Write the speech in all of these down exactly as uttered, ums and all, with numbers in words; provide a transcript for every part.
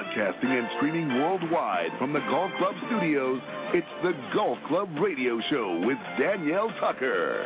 Broadcasting and streaming worldwide from the Golf Club studios, it's the Golf Club Radio Show with Danielle Tucker.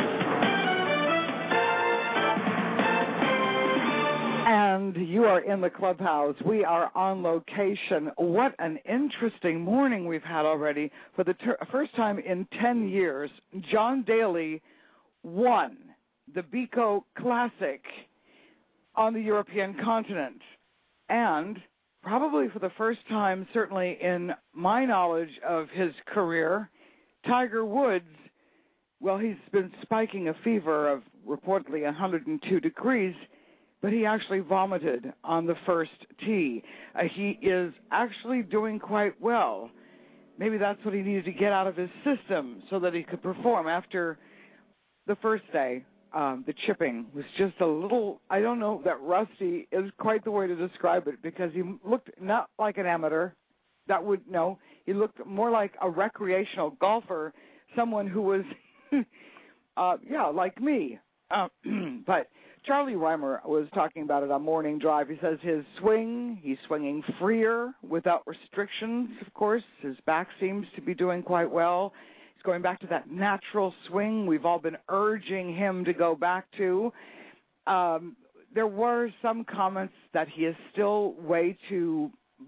And you are in the clubhouse. We are on location. What an interesting morning we've had already. For the ter- first time in ten years, John Daly won the Bico Classic on the European continent. And probably for the first time, certainly in my knowledge of his career, Tiger Woods, well, he's been spiking a fever of reportedly one hundred two degrees, but he actually vomited on the first tee. Uh, he is actually doing quite well. Maybe that's what he needed to get out of his system so that he could perform after the first day. Um, the chipping was just a little, I don't know that rusty is quite the way to describe it, because he looked not like an amateur. That would, no, he looked more like a recreational golfer, someone who was, uh, yeah, like me. Uh, but Charlie Reimer was talking about it on Morning Drive. He says his swing, he's swinging freer without restrictions, of course. His back seems to be doing quite well. Going back to that natural swing we've all been urging him to go back to. Um, there were some comments that he is still way too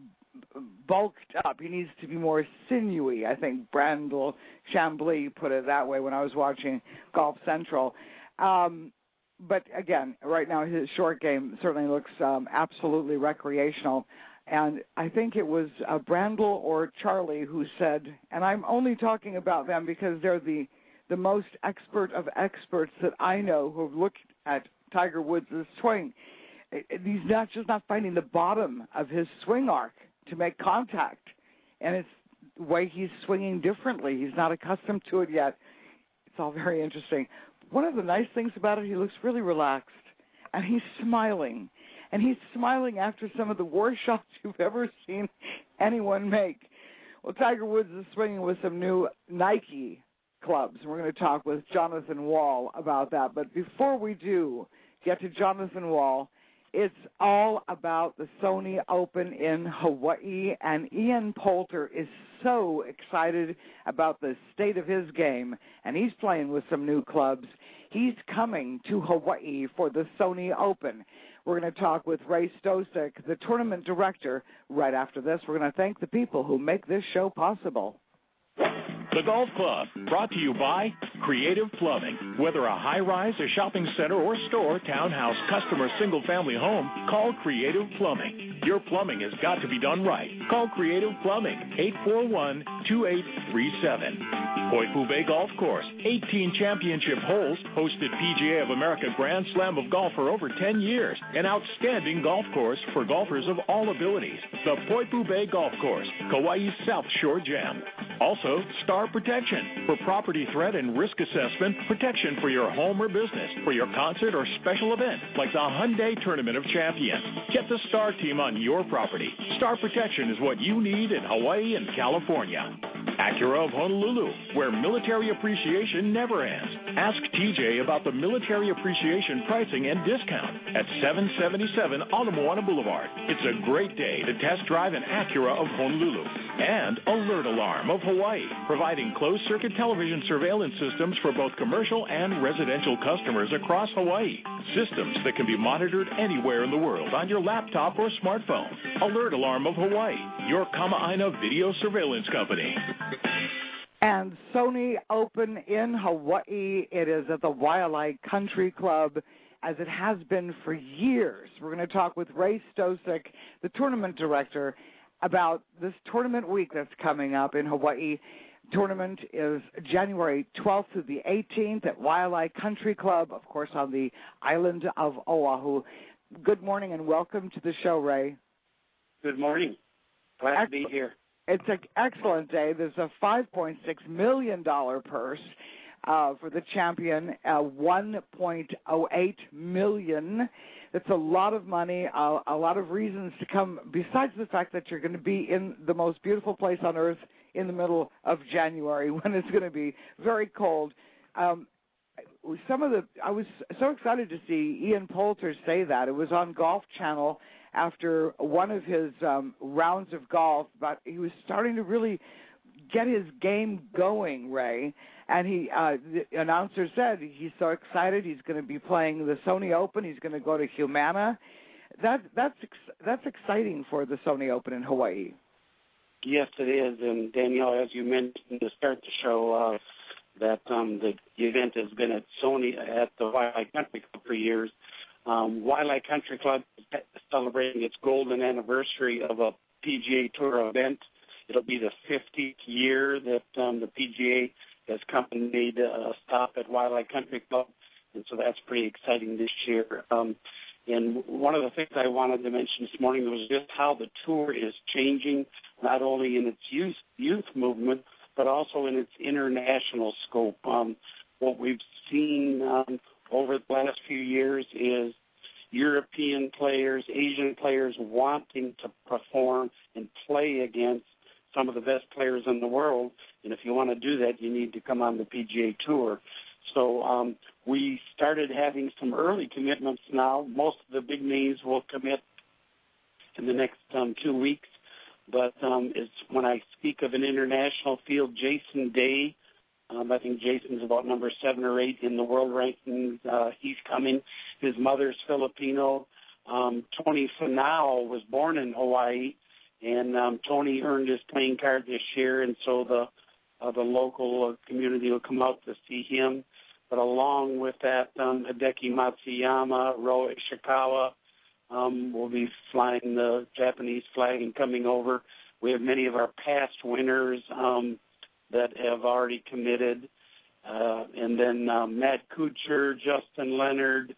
bulked up. He needs to be more sinewy. I think Brandel Chambly put it that way when I was watching Golf Central. Um, but again, right now his short game certainly looks um, absolutely recreational. And I think it was uh, Brandel or Charlie who said, and I'm only talking about them because they're the, the most expert of experts that I know who have looked at Tiger Woods' swing. He's not just not finding the bottom of his swing arc to make contact, and it's the way he's swinging differently. He's not accustomed to it yet. It's all very interesting. One of the nice things about it, he looks really relaxed, and he's smiling. And he's smiling after some of the worst shots you've ever seen anyone make. Well, Tiger Woods is swinging with some new Nike clubs. We're going to talk with Jonathan Wall about that. But before we do get to Jonathan Wall, it's all about the Sony Open in Hawaii. And Ian Poulter is so excited about the state of his game. And he's playing with some new clubs. He's coming to Hawaii for the Sony Open. We're going to talk with Ray Stosek, the tournament director, right after this. We're going to thank the people who make this show possible. The Golf Club, brought to you by Creative Plumbing. Whether a high-rise, a shopping center, or store, townhouse, customer, single-family home, call Creative Plumbing. Your plumbing has got to be done right. Call Creative Plumbing, eight four one, two eight three seven. Poipu Bay Golf Course, eighteen championship holes, hosted P G A of America Grand Slam of Golf for over ten years. An outstanding golf course for golfers of all abilities. The Poipu Bay Golf Course, Kauai's South Shore Gem. Also, Star Protection for property threat and risk assessment, protection for your home or business, for your concert or special event, like the Hyundai Tournament of Champions. Get the Star team on your property. Star Protection is what you need in Hawaii and California. Acura of Honolulu, where military appreciation never ends. Ask T J about the military appreciation pricing and discount at seven seventy-seven Ala Moana Boulevard. It's a great day to test drive an Acura of Honolulu. And Alert Alarm of Hawaii, providing closed-circuit television surveillance systems for both commercial and residential customers across Hawaii. Systems that can be monitored anywhere in the world on your laptop or smartphone. Alert Alarm of Hawaii, your Kama'aina video surveillance company. And Sony Open in Hawaii. It is at the Waialae Country Club, as it has been for years. We're going to talk with Ray Stosek, the tournament director, about this tournament week that's coming up in Hawaii. Tournament is January twelfth through the eighteenth at Waialae Country Club, of course, on the island of Oahu. Good morning and welcome to the show, Ray. Good morning. Glad Ex- to be here. It's an excellent day. There's a five point six million dollars purse uh, for the champion, uh, one point oh eight million dollars. It's a lot of money, uh, a lot of reasons to come, besides the fact that you're going to be in the most beautiful place on earth in the middle of January when it's going to be very cold. Um, some of the, I was so excited to see Ian Poulter say that. It was on Golf Channel, after one of his um, rounds of golf, but he was starting to really get his game going, Ray. And he, uh, the announcer said he's so excited. He's going to be playing the Sony Open. He's going to go to Humana. That, that's that's exciting for the Sony Open in Hawaii. Yes, it is. And Danielle, as you mentioned to start the show, uh, that um, the event has been at Sony at the Waialae Country Club for years. Um, Waialae Country Club is celebrating its golden anniversary of a P G A Tour event. It'll be the fiftieth year that um, the P G A has come and made a stop at Waialae Country Club, and so that's pretty exciting this year. Um, and one of the things I wanted to mention this morning was just how the tour is changing, not only in its youth, youth movement, but also in its international scope. Um, what we've seen um, over the last few years is European players, Asian players wanting to perform and play against some of the best players in the world. And if you want to do that, you need to come on the P G A Tour. So um, we started having some early commitments now. Most of the big names will commit in the next um, two weeks. But um, it's, when I speak of an international field, Jason Day, um, I think Jason's about number seven or eight in the world rankings. Uh, he's coming. His mother's Filipino. Um, Tony Finau was born in Hawaii, and um, Tony earned his playing card this year, and so the uh, the local uh, community will come out to see him. But along with that, um, Hideki Matsuyama, Ro Ishikawa, Um, we'll be flying the Japanese flag and coming over. We have many of our past winners um, that have already committed. Uh, and then um, Matt Kuchar, Justin Leonard,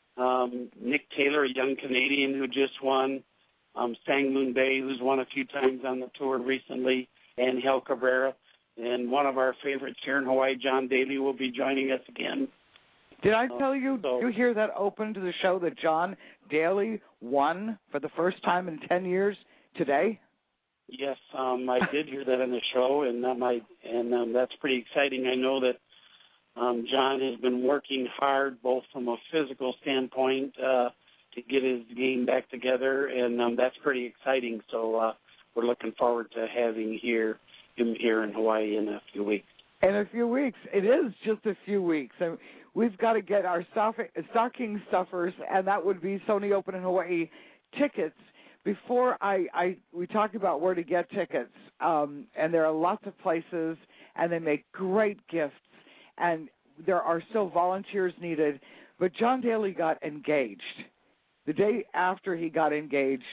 um, Nick Taylor, a young Canadian who just won, um, Sang Moon Bae, who's won a few times on the tour recently, and Hel Cabrera. And one of our favorites here in Hawaii, John Daly, will be joining us again. Did I tell you, so, did you hear that open to the show that John Daly won for the first time in ten years today? Yes, um, I did hear that on the show, and um, I, and um, that's pretty exciting. I know that um, John has been working hard, both from a physical standpoint, uh, to get his game back together, and um, that's pretty exciting. So uh, we're looking forward to having here him here in Hawaii in a few weeks. In a few weeks. It is just a few weeks. And we've got to get our stocking stuffers, and that would be Sony Open in Hawaii tickets. Before I, I we talked about where to get tickets, um, and there are lots of places, and they make great gifts, and there are still volunteers needed. But John Daly got engaged. The day after he got engaged,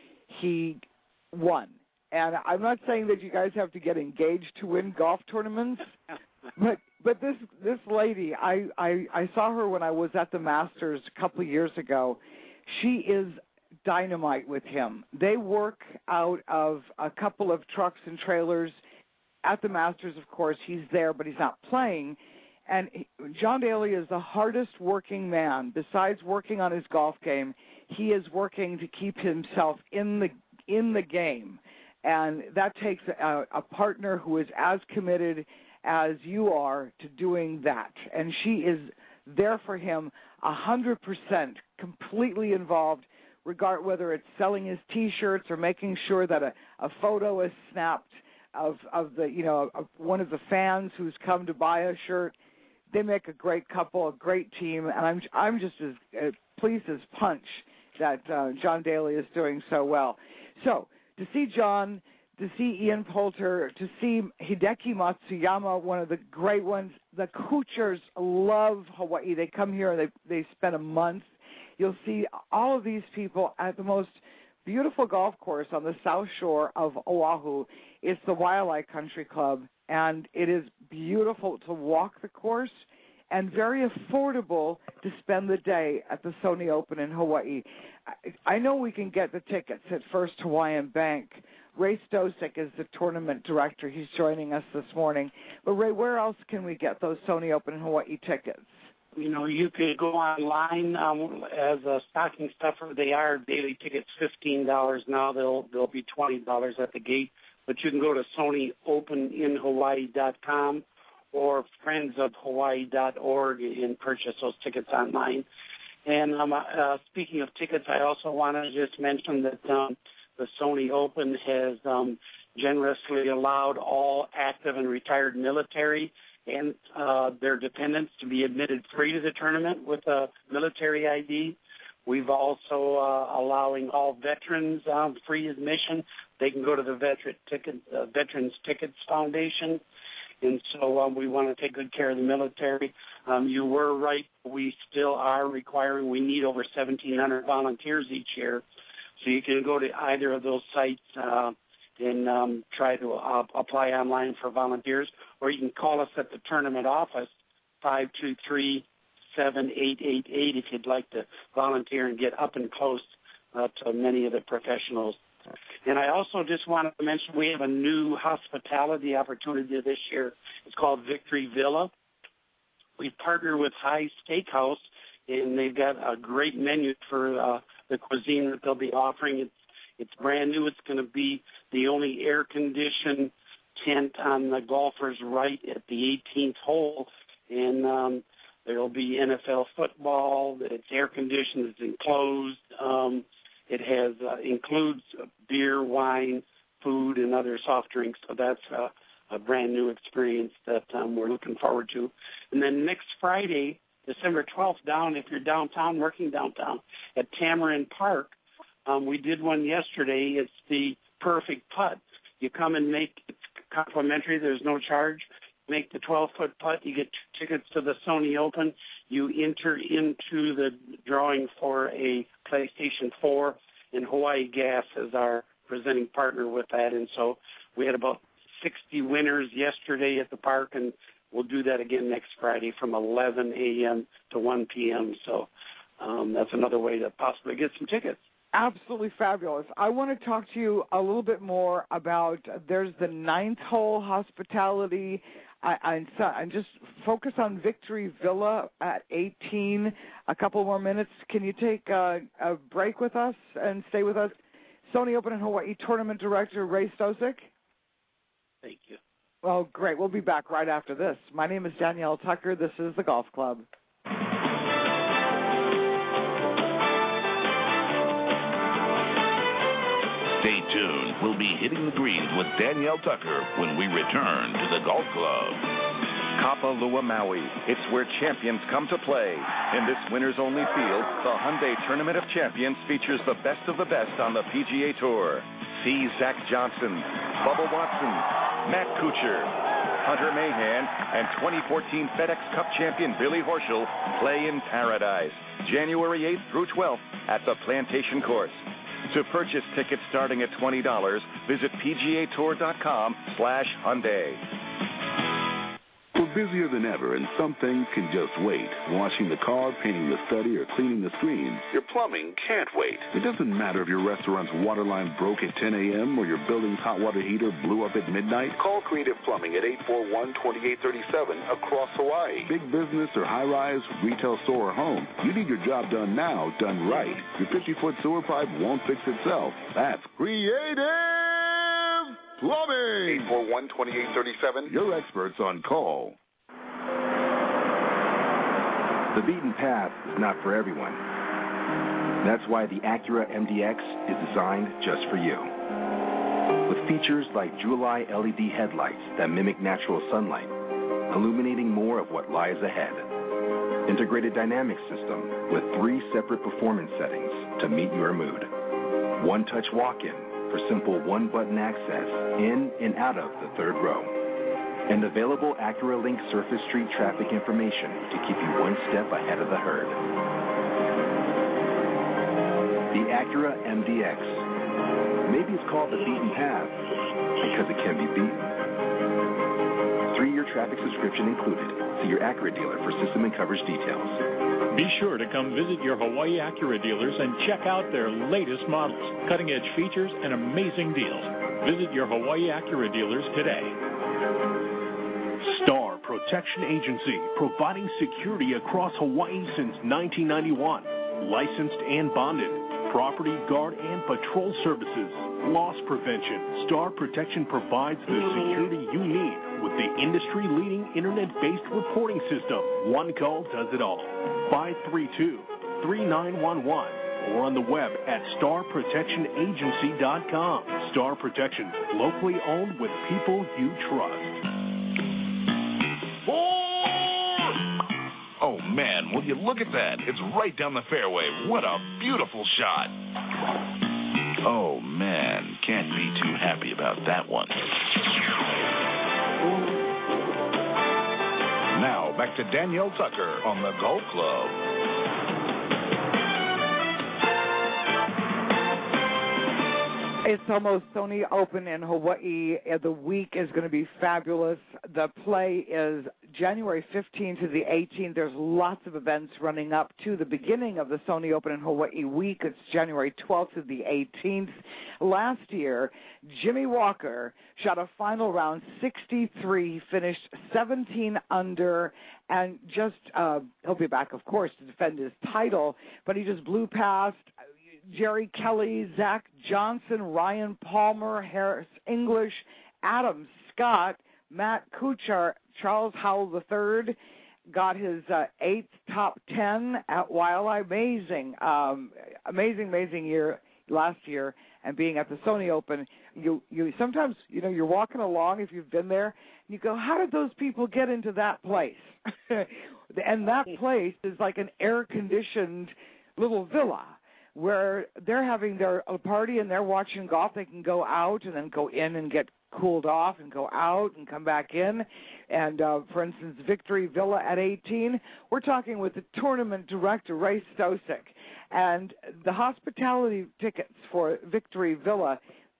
he won. And I'm not saying that you guys have to get engaged to win golf tournaments, but but this this lady, I, I, I saw her when I was at the Masters a couple of years ago. She is dynamite with him. They work out of a couple of trucks and trailers. At the Masters, of course, he's there, but he's not playing. And he, John Daly is the hardest working man. Besides working on his golf game, he is working to keep himself in the in the game. And that takes a, a partner who is as committed as you are to doing that. And she is there for him one hundred percent, completely involved, regard whether it's selling his T-shirts or making sure that a, a photo is snapped of, of the, you know, of one of the fans who's come to buy a shirt. They make a great couple, a great team, and I'm I'm just as uh, pleased as punch that uh, John Daly is doing so well. So, to see John, to see Ian Poulter, to see Hideki Matsuyama, one of the great ones. The Kuchars love Hawaii. They come here and they, they spend a month. You'll see all of these people at the most beautiful golf course on the south shore of Oahu. It's the Waialae Country Club, and it is beautiful to walk the course and very affordable to spend the day at the Sony Open in Hawaii. I, I know we can get the tickets at First Hawaiian Bank. Ray Stosik is the tournament director. He's joining us this morning. But, Ray, where else can we get those Sony Open in Hawaii tickets? You know, you could go online um, as a stocking stuffer. They are daily tickets, fifteen dollars now. They'll they'll be twenty dollars at the gate. But you can go to Sony Open in Hawaii dot com or friends of Hawaii dot org and purchase those tickets online. And um, uh, speaking of tickets, I also want to just mention that um, the Sony Open has um, generously allowed all active and retired military and uh, their dependents to be admitted free to the tournament with a military I D. We've also uh, allowing all veterans um, free admission. They can go to the Veteran Ticket, uh, Veterans Tickets Foundation. And so um, we want to take good care of the military. Um, you were right. We still are requiring, we need over seventeen hundred volunteers each year. So you can go to either of those sites uh, and um, try to uh, apply online for volunteers, or you can call us at the tournament office, five two three, seven eight eight eight, if you'd like to volunteer and get up and close uh, to many of the professionals. And I also just wanted to mention we have a new hospitality opportunity this year. It's called Victory Villa. We've partnered with High Steakhouse, and they've got a great menu for uh, the cuisine that they'll be offering. It's, it's brand new. It's going to be the only air-conditioned tent on the golfers right at the eighteenth hole. And um, there will be N F L football. It's air-conditioned. It's enclosed. Um, It has uh, includes beer, wine, food, and other soft drinks. So that's uh, a brand new experience that um, we're looking forward to. And then next Friday, December twelfth, down if you're downtown, working downtown at Tamarind Park, um, we did one yesterday. It's the perfect putt. You come and make it complimentary. There's no charge. Make the twelve-foot putt. You get tickets to the Sony Open. You enter into the drawing for a PlayStation four, and Hawaii Gas is our presenting partner with that. And so we had about sixty winners yesterday at the park, and we'll do that again next Friday from eleven a.m. to one p.m. So um, that's another way to possibly get some tickets. Absolutely fabulous. I want to talk to you a little bit more about, there's the ninth hole hospitality. I, I, I just focus on Victory Villa at eighteen. A couple more minutes. Can you take a, a break with us and stay with us? Sony Open in Hawaii Tournament Director Ray Stosik. Thank you. Well, great. We'll be back right after this. My name is Danielle Tucker. This is the Golf Club. Stay tuned. We'll be hitting the greens with Danielle Tucker when we return to the Golf Club. Kapalua, Maui. It's where champions come to play. In this winner's-only field, the Hyundai Tournament of Champions features the best of the best on the P G A Tour. See Zach Johnson, Bubba Watson, Matt Kuchar, Hunter Mahan, and twenty fourteen FedEx Cup champion Billy Horschel play in paradise, January eighth through twelfth at the Plantation Course. To purchase tickets starting at twenty dollars, visit pgatour.com slash Hyundai. We're busier than ever, and some things can just wait. Washing the car, painting the study, or cleaning the screens. Your plumbing can't wait. It doesn't matter if your restaurant's water line broke at ten a.m. or your building's hot water heater blew up at midnight. Call Creative Plumbing at eight four one, two eight three seven across Hawaii. Big business or high-rise, retail store or home, you need your job done now, done right. Your fifty-foot sewer pipe won't fix itself. That's Creative Plumbing. eight four one, two eight three seven. Your experts on call. The beaten path is not for everyone. That's why the Acura M D X is designed just for you. With features like Jewel-Eye L E D headlights that mimic natural sunlight, illuminating more of what lies ahead. Integrated dynamic system with three separate performance settings to meet your mood. One-touch walk-in for simple one-button access in and out of the third row. And available Acura Link Surface Street traffic information to keep you one step ahead of the herd. The Acura M D X. Maybe it's called the beaten path because it can be beaten. Three-year traffic subscription included. See your Acura dealer for system and coverage details. Be sure to come visit your Hawaii Acura dealers and check out their latest models, cutting-edge features, and amazing deals. Visit your Hawaii Acura dealers today. Star Protection Agency, providing security across Hawaii since nineteen ninety-one. Licensed and bonded. Property, guard, and patrol services. Loss prevention. Star Protection provides the security you need with the industry-leading internet-based reporting system. One call does it all. five three two, three nine one one or on the web at star protection agency dot com. Star Protection, locally owned with people you trust. Oh, man, will you look at that? It's right down the fairway. What a beautiful shot. Oh, man, can't be too happy about that one. Now, back to Danielle Tucker on the Golf Club. It's almost Sony Open in Hawaii. The week is going to be fabulous. The play is January fifteenth to the eighteenth. There's lots of events running up to the beginning of the Sony Open in Hawaii week. It's January twelfth to the eighteenth. Last year, Jimmy Walker shot a final round sixty-three, finished seventeen under, and just, uh, he'll be back, of course, to defend his title, but he just blew past Jerry Kelly, Zach Johnson, Ryan Palmer, Harris English, Adam Scott, Matt Kuchar, Charles Howell the third, got his uh, eighth top ten at Waialae. Amazing, um, amazing, amazing year last year. And being at the Sony Open, you you sometimes, you know, you're walking along if you've been there, and you go, how did those people get into that place? And that place is like an air-conditioned little villa, where they're having their a party and they're watching golf. They can go out and then go in and get cooled off and go out and come back in. And, uh, for instance, Victory Villa at eighteen, we're talking with the tournament director, Ray Stosik. And the hospitality tickets for Victory Villa,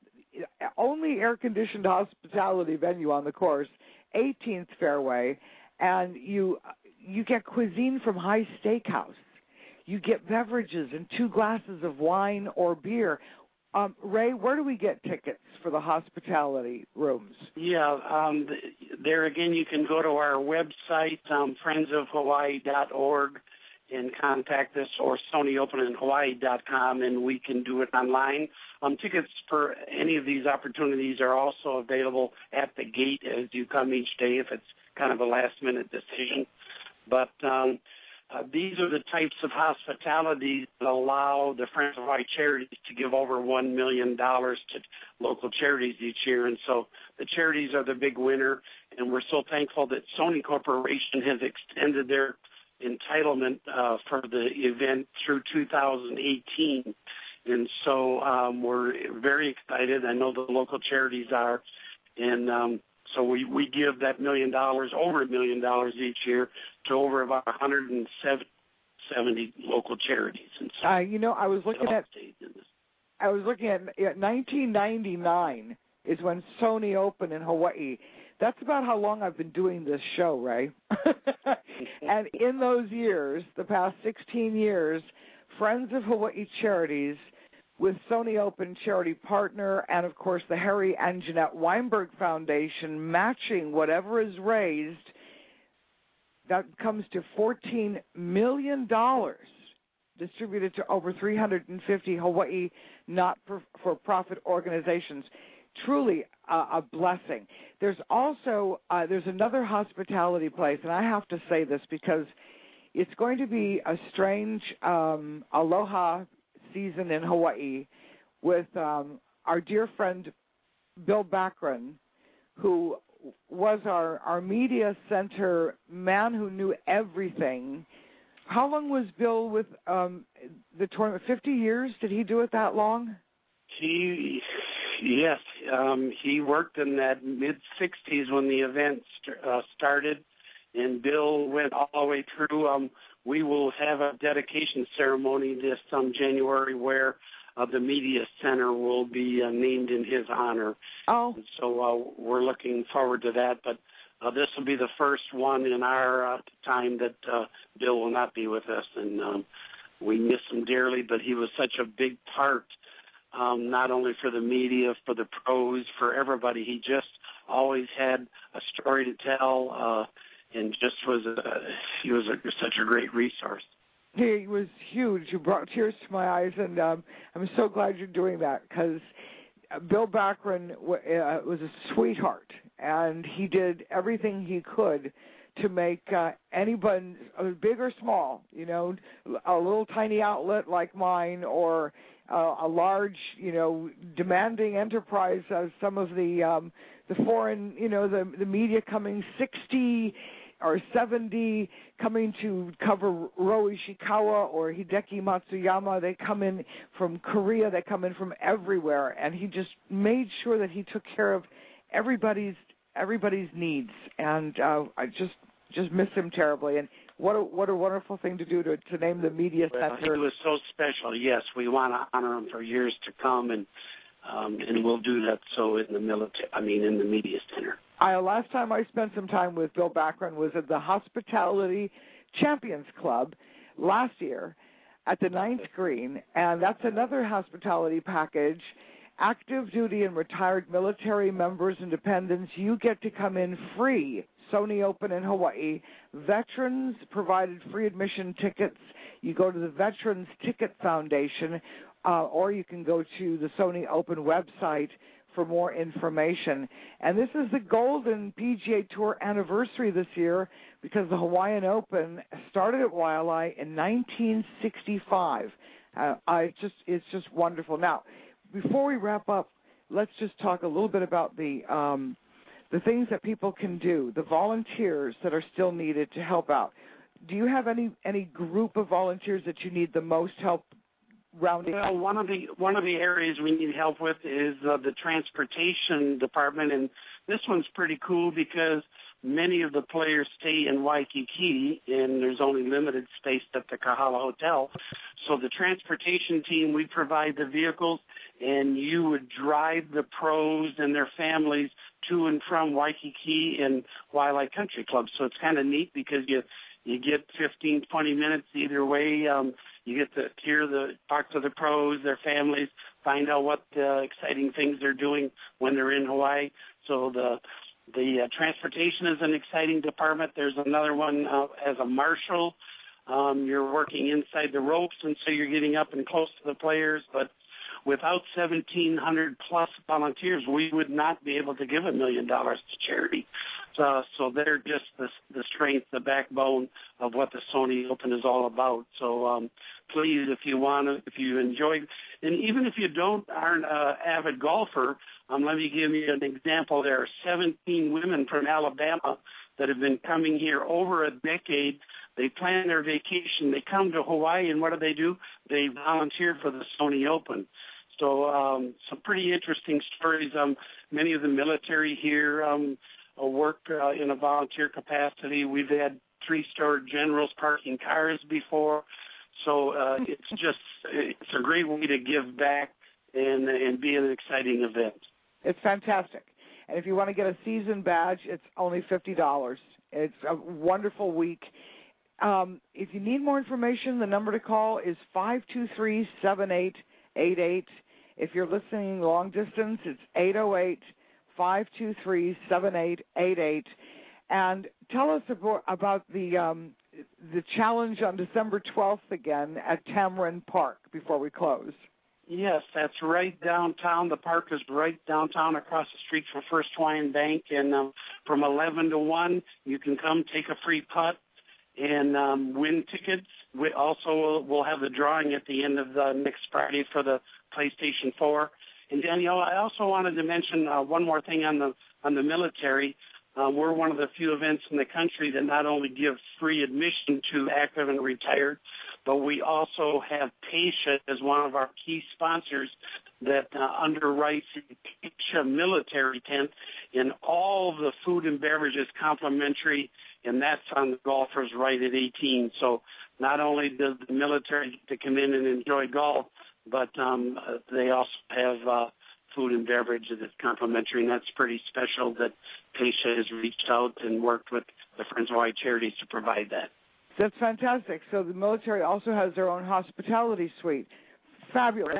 only air-conditioned hospitality venue on the course, eighteenth fairway, and you you get cuisine from High Steakhouse. You get beverages and two glasses of wine or beer. Um, Ray, where do we get tickets for the hospitality rooms? Yeah, um, there again, you can go to our website, um, friends of hawaii dot org, and contact us, or sony open in hawaii dot com, and we can do it online. Um, tickets for any of these opportunities are also available at the gate as you come each day if it's kind of a last-minute decision. But um, Uh, these are the types of hospitality that allow the Friends of Hawaii Charities to give over one million dollars to local charities each year. And so the charities are the big winner, and we're so thankful that Sony Corporation has extended their entitlement uh, for the event through two thousand eighteen. And so um, we're very excited. I know the local charities are. And um, so we, we give that million dollars, over a million dollars each year, to over about one hundred seventy local charities. And so uh, you know, I was looking at, I was looking at yeah, nineteen ninety-nine is when Sony opened in Hawaii. That's about how long I've been doing this show, Ray. And in those years, the past sixteen years, Friends of Hawaii Charities, with Sony Open charity partner, and of course the Harry and Jeanette Weinberg Foundation matching whatever is raised, that comes to fourteen million dollars distributed to over three hundred fifty Hawaii not-for-profit organizations. Truly uh, a blessing. There's also, uh, there's another hospitality place, and I have to say this because it's going to be a strange um, aloha season in Hawaii with um, our dear friend Bill Backren, who was our, our media center man who knew everything. How long was Bill with um, the tournament? fifty years? Did he do it that long? He, yes. Um, he worked in that mid-sixties when the event st- uh, started, and Bill went all the way through. Um, we will have a dedication ceremony this um, January where uh, the media center will be uh, named in his honor. Oh. And so uh, we're looking forward to that. But uh, this will be the first one in our uh, time that uh, Bill will not be with us. And um, we miss him dearly, but he was such a big part, um, not only for the media, for the pros, for everybody. He just always had a story to tell, uh, and just was a, he was a, such a great resource. He was huge. You brought tears to my eyes, and um, I'm so glad you're doing that because Bill Backren w- uh, was a sweetheart, and he did everything he could to make uh, anybody, uh, big or small, you know, a little tiny outlet like mine, or uh, a large, you know, demanding enterprise as some of the um, the foreign, you know, the the media coming sixty or seventy coming to cover Ro Ishikawa or Hideki Matsuyama. They come in from Korea. They come in from everywhere, and he just made sure that he took care of everybody's everybody's needs. And uh, I just just miss him terribly. And what a what a wonderful thing to do to to name the media well, center. He was so special. Yes, we want to honor him for years to come, and um, and we'll do that. So in the military, I mean, in the media center. I, last time I spent some time with Bill Backren was at the Hospitality Champions Club last year at the Ninth Green, and that's another hospitality package. Active duty and retired military members and dependents, you get to come in free. Sony Open in Hawaii. Veterans provided free admission tickets. You go to the Veterans Ticket Foundation, uh, or you can go to the Sony Open website for more information. And this is the golden P G A Tour anniversary this year, because the Hawaiian Open started at Waialae in nineteen sixty-five. Uh, I just it's just wonderful. Now, before we wrap up, let's just talk a little bit about the um, the things that people can do, the volunteers that are still needed to help out. Do you have any any group of volunteers that you need the most help rounding? Well, one of the one of the areas we need help with is uh, the transportation department, and this one's pretty cool because many of the players stay in Waikiki, and there's only limited space at the Kahala Hotel. So the transportation team, we provide the vehicles, and you would drive the pros and their families to and from Waikiki and Waialae Country Club. So it's kind of neat because you you get fifteen, twenty minutes either way. Um, you get to hear the talk to the pros, their families, find out what uh, exciting things they're doing when they're in Hawaii. So the the uh, transportation is an exciting department. There's another one uh, as a marshal. Um, you're working inside the ropes, and so you're getting up and close to the players. But without seventeen hundred plus volunteers, we would not be able to give a million dollars to charity. So, so they're just the, the strength, the backbone of what the Sony Open is all about. So um, please, if you want to, if you enjoy, and even if you don't aren't an avid golfer, um, let me give you an example. There are seventeen women from Alabama that have been coming here over a decade. They plan their vacation. They come to Hawaii, and what do they do? They volunteer for the Sony Open. So um, some pretty interesting stories. Um, many of the military here um, work uh, in a volunteer capacity. We've had three-star generals parking cars before. So uh, it's just it's a great way to give back and, and be an exciting event. It's fantastic. And if you want to get a season badge, it's only fifty dollars. It's a wonderful week. Um, if you need more information, the number to call is five two three, seven eight eight eight. If you're listening long distance, it's eight oh eight, five two three, seven eight eight eight. And tell us about, about the um, the challenge on December twelfth again at Tamarind Park before we close. Yes, that's right downtown. The park is right downtown across the street from First Hawaiian Bank. And um, from eleven to one, you can come take a free putt and um, win tickets. We also will have the drawing at the end of the next Friday for the PlayStation four. And Danielle, I also wanted to mention uh, one more thing on the on the military. Uh, we're one of the few events in the country that not only gives free admission to active and retired, but we also have Pasha as one of our key sponsors that uh, underwrites the Pasha military tent, and all the food and beverages complimentary, and that's on the golfers right at eighteen. So not only does the military get to come in and enjoy golf, but um, uh, they also have uh, food and beverage that's complimentary, and that's pretty special that Pasha has reached out and worked with the Friends of Hawaii Charities to provide that. That's fantastic. So the military also has their own hospitality suite. Fabulous.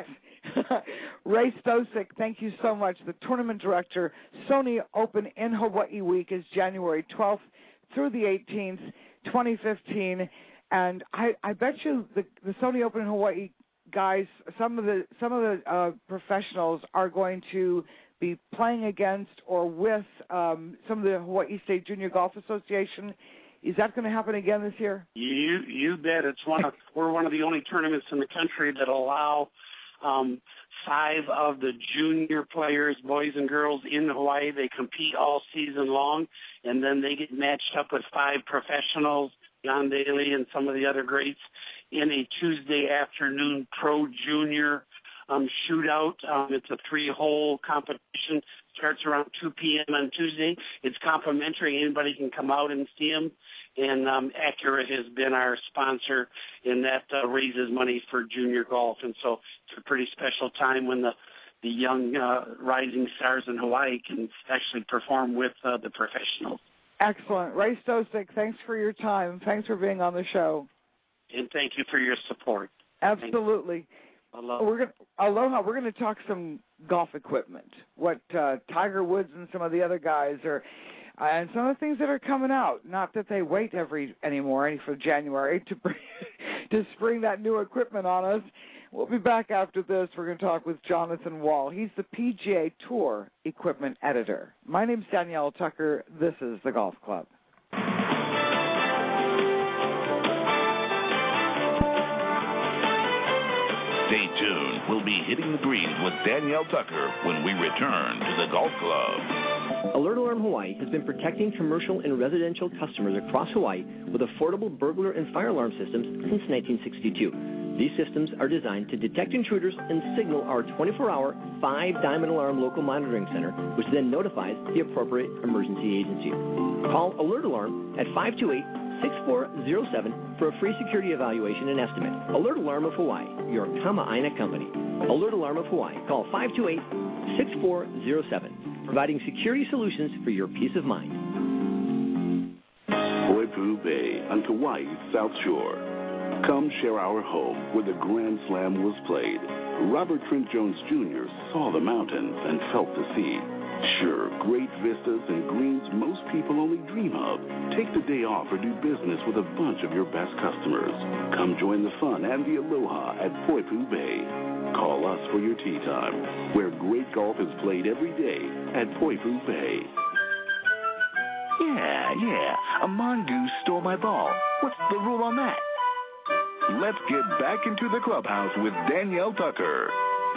Ray Stosik, thank you so much. The tournament director, Sony Open in Hawaii Week is January twelfth through the eighteenth, twenty fifteen. And I, I bet you the, the Sony Open in Hawaii guys, some of the some of the uh, professionals are going to be playing against or with um, some of the Hawaii State Junior Golf Association Is that going to happen again this year? You you bet. It's one of we're one of the only tournaments in the country that allow um, five of the junior players, boys and girls, in Hawaii. They compete all season long, and then they get matched up with five professionals, John Daly and some of the other greats, in a Tuesday afternoon pro junior um, shootout. Um, it's a three-hole competition. Starts around two p.m. on Tuesday. It's complimentary. Anybody can come out and see them. And um, Accurate has been our sponsor, and that uh, raises money for junior golf. And so it's a pretty special time when the, the young uh, rising stars in Hawaii can actually perform with uh, the professionals. Excellent. Ray Stosik, thanks for your time. Thanks for being on the show. And thank you for your support. Absolutely. Aloha. We're going Aloha. We're going to talk some golf equipment, what uh, Tiger Woods and some of the other guys are, uh, and some of the things that are coming out. Not that they wait every anymore, any for January to bring, to spring that new equipment on us. We'll be back after this. We're going to talk with Jonathan Wall. He's the P G A Tour equipment editor. My name's Danielle Tucker. This is the Golf Club. Stay tuned. We'll be hitting the greens with Danielle Tucker when we return to the Golf Club. Alert Alarm Hawaii has been protecting commercial and residential customers across Hawaii with affordable burglar and fire alarm systems since nineteen sixty-two. These systems are designed to detect intruders and signal our twenty-four hour, five-diamond alarm local monitoring center, which then notifies the appropriate emergency agency. Call Alert Alarm at five two eight, six four zero seven for a free security evaluation and estimate. Alert Alarm of Hawaii, your Kama'aina company. Alert Alarm of Hawaii. Call five two eight, six four zero seven, providing security solutions for your peace of mind. Poipu Bay on Kauai's South Shore. Come share our home where the Grand Slam was played. Robert Trent Jones Junior saw the mountains and felt the sea. Sure, great vistas and greens most people only dream of. Take the day off or do business with a bunch of your best customers. Come join the fun and the aloha at Poipu Bay. Call us for your tee time, where great golf is played every day at Poipu Bay. Yeah, yeah. A mongoose stole my ball. What's the rule on that? Let's get back into the clubhouse with Danielle Tucker.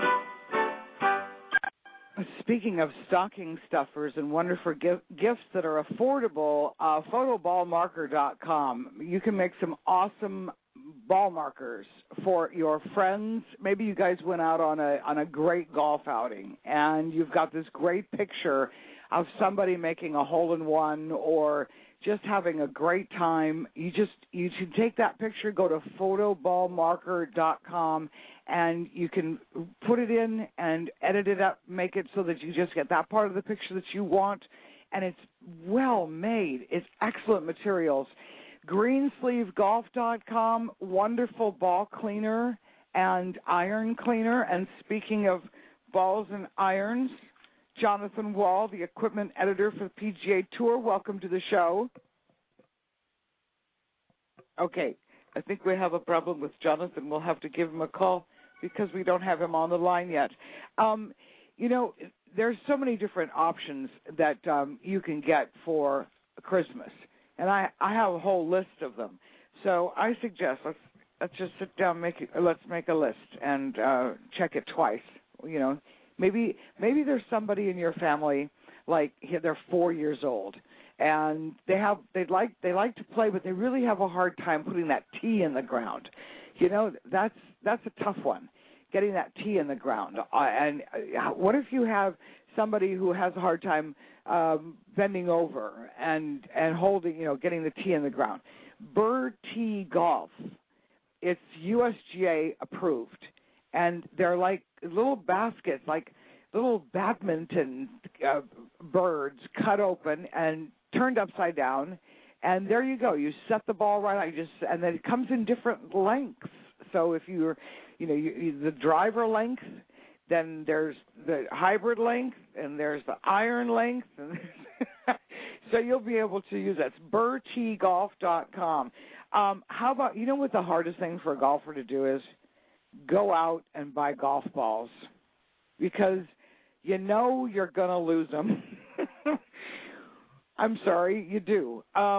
Speaking of stocking stuffers and wonderful gif- gifts that are affordable, uh, photo ball marker dot com. You can make some awesome ball markers for your friends. Maybe you guys went out on a on a great golf outing, and you've got this great picture of somebody making a hole-in-one or just having a great time. You just you should take that picture, go to photo ball marker dot com, and you can put it in and edit it up, make it so that you just get that part of the picture that you want, and it's well made. It's excellent materials. greensleeve golf dot com, wonderful ball cleaner and iron cleaner. And speaking of balls and irons, Jonathan Wall, the equipment editor for the P G A Tour. Welcome to the show. Okay, I think we have a problem with Jonathan. We'll have to give him a call because we don't have him on the line yet. Um, you know, there's so many different options that um, you can get for Christmas, and I, I have a whole list of them. So I suggest let's let's just sit down, make it, let's make a list and uh, check it twice. You know. Maybe maybe there's somebody in your family, like they're four years old, and they have they like they like to play, but they really have a hard time putting that tee in the ground. You know, that's that's a tough one, getting that tee in the ground. Uh, and uh, what if you have somebody who has a hard time um, bending over and and holding, you know, getting the tee in the ground? Bird Tee Golf, it's U S G A approved. And they're like little baskets, like little badminton uh, birds cut open and turned upside down. And there you go. You set the ball right on. You just, and then it comes in different lengths. So if you're, you know, you, you, the driver length, then there's the hybrid length, and there's the iron length. And so you'll be able to use that. It's bird tee golf dot com. Um, how about, you know what the hardest thing for a golfer to do is? Go out and buy golf balls because you know you're going to lose them. I'm sorry, you do. Um,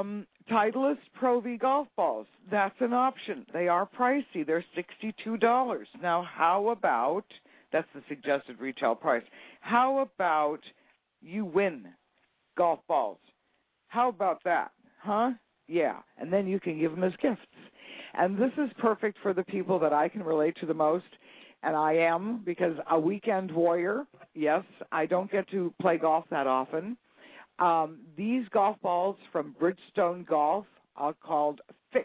Titleist Pro V golf balls, that's an option. They are pricey. They're sixty-two dollars. Now, how about, that's the suggested retail price, how about you win golf balls? How about that, huh? Yeah, and then you can give them as gifts. And this is perfect for the people that I can relate to the most, and I am, because a weekend warrior, yes, I don't get to play golf that often. Um, these golf balls from Bridgestone Golf are called Fix.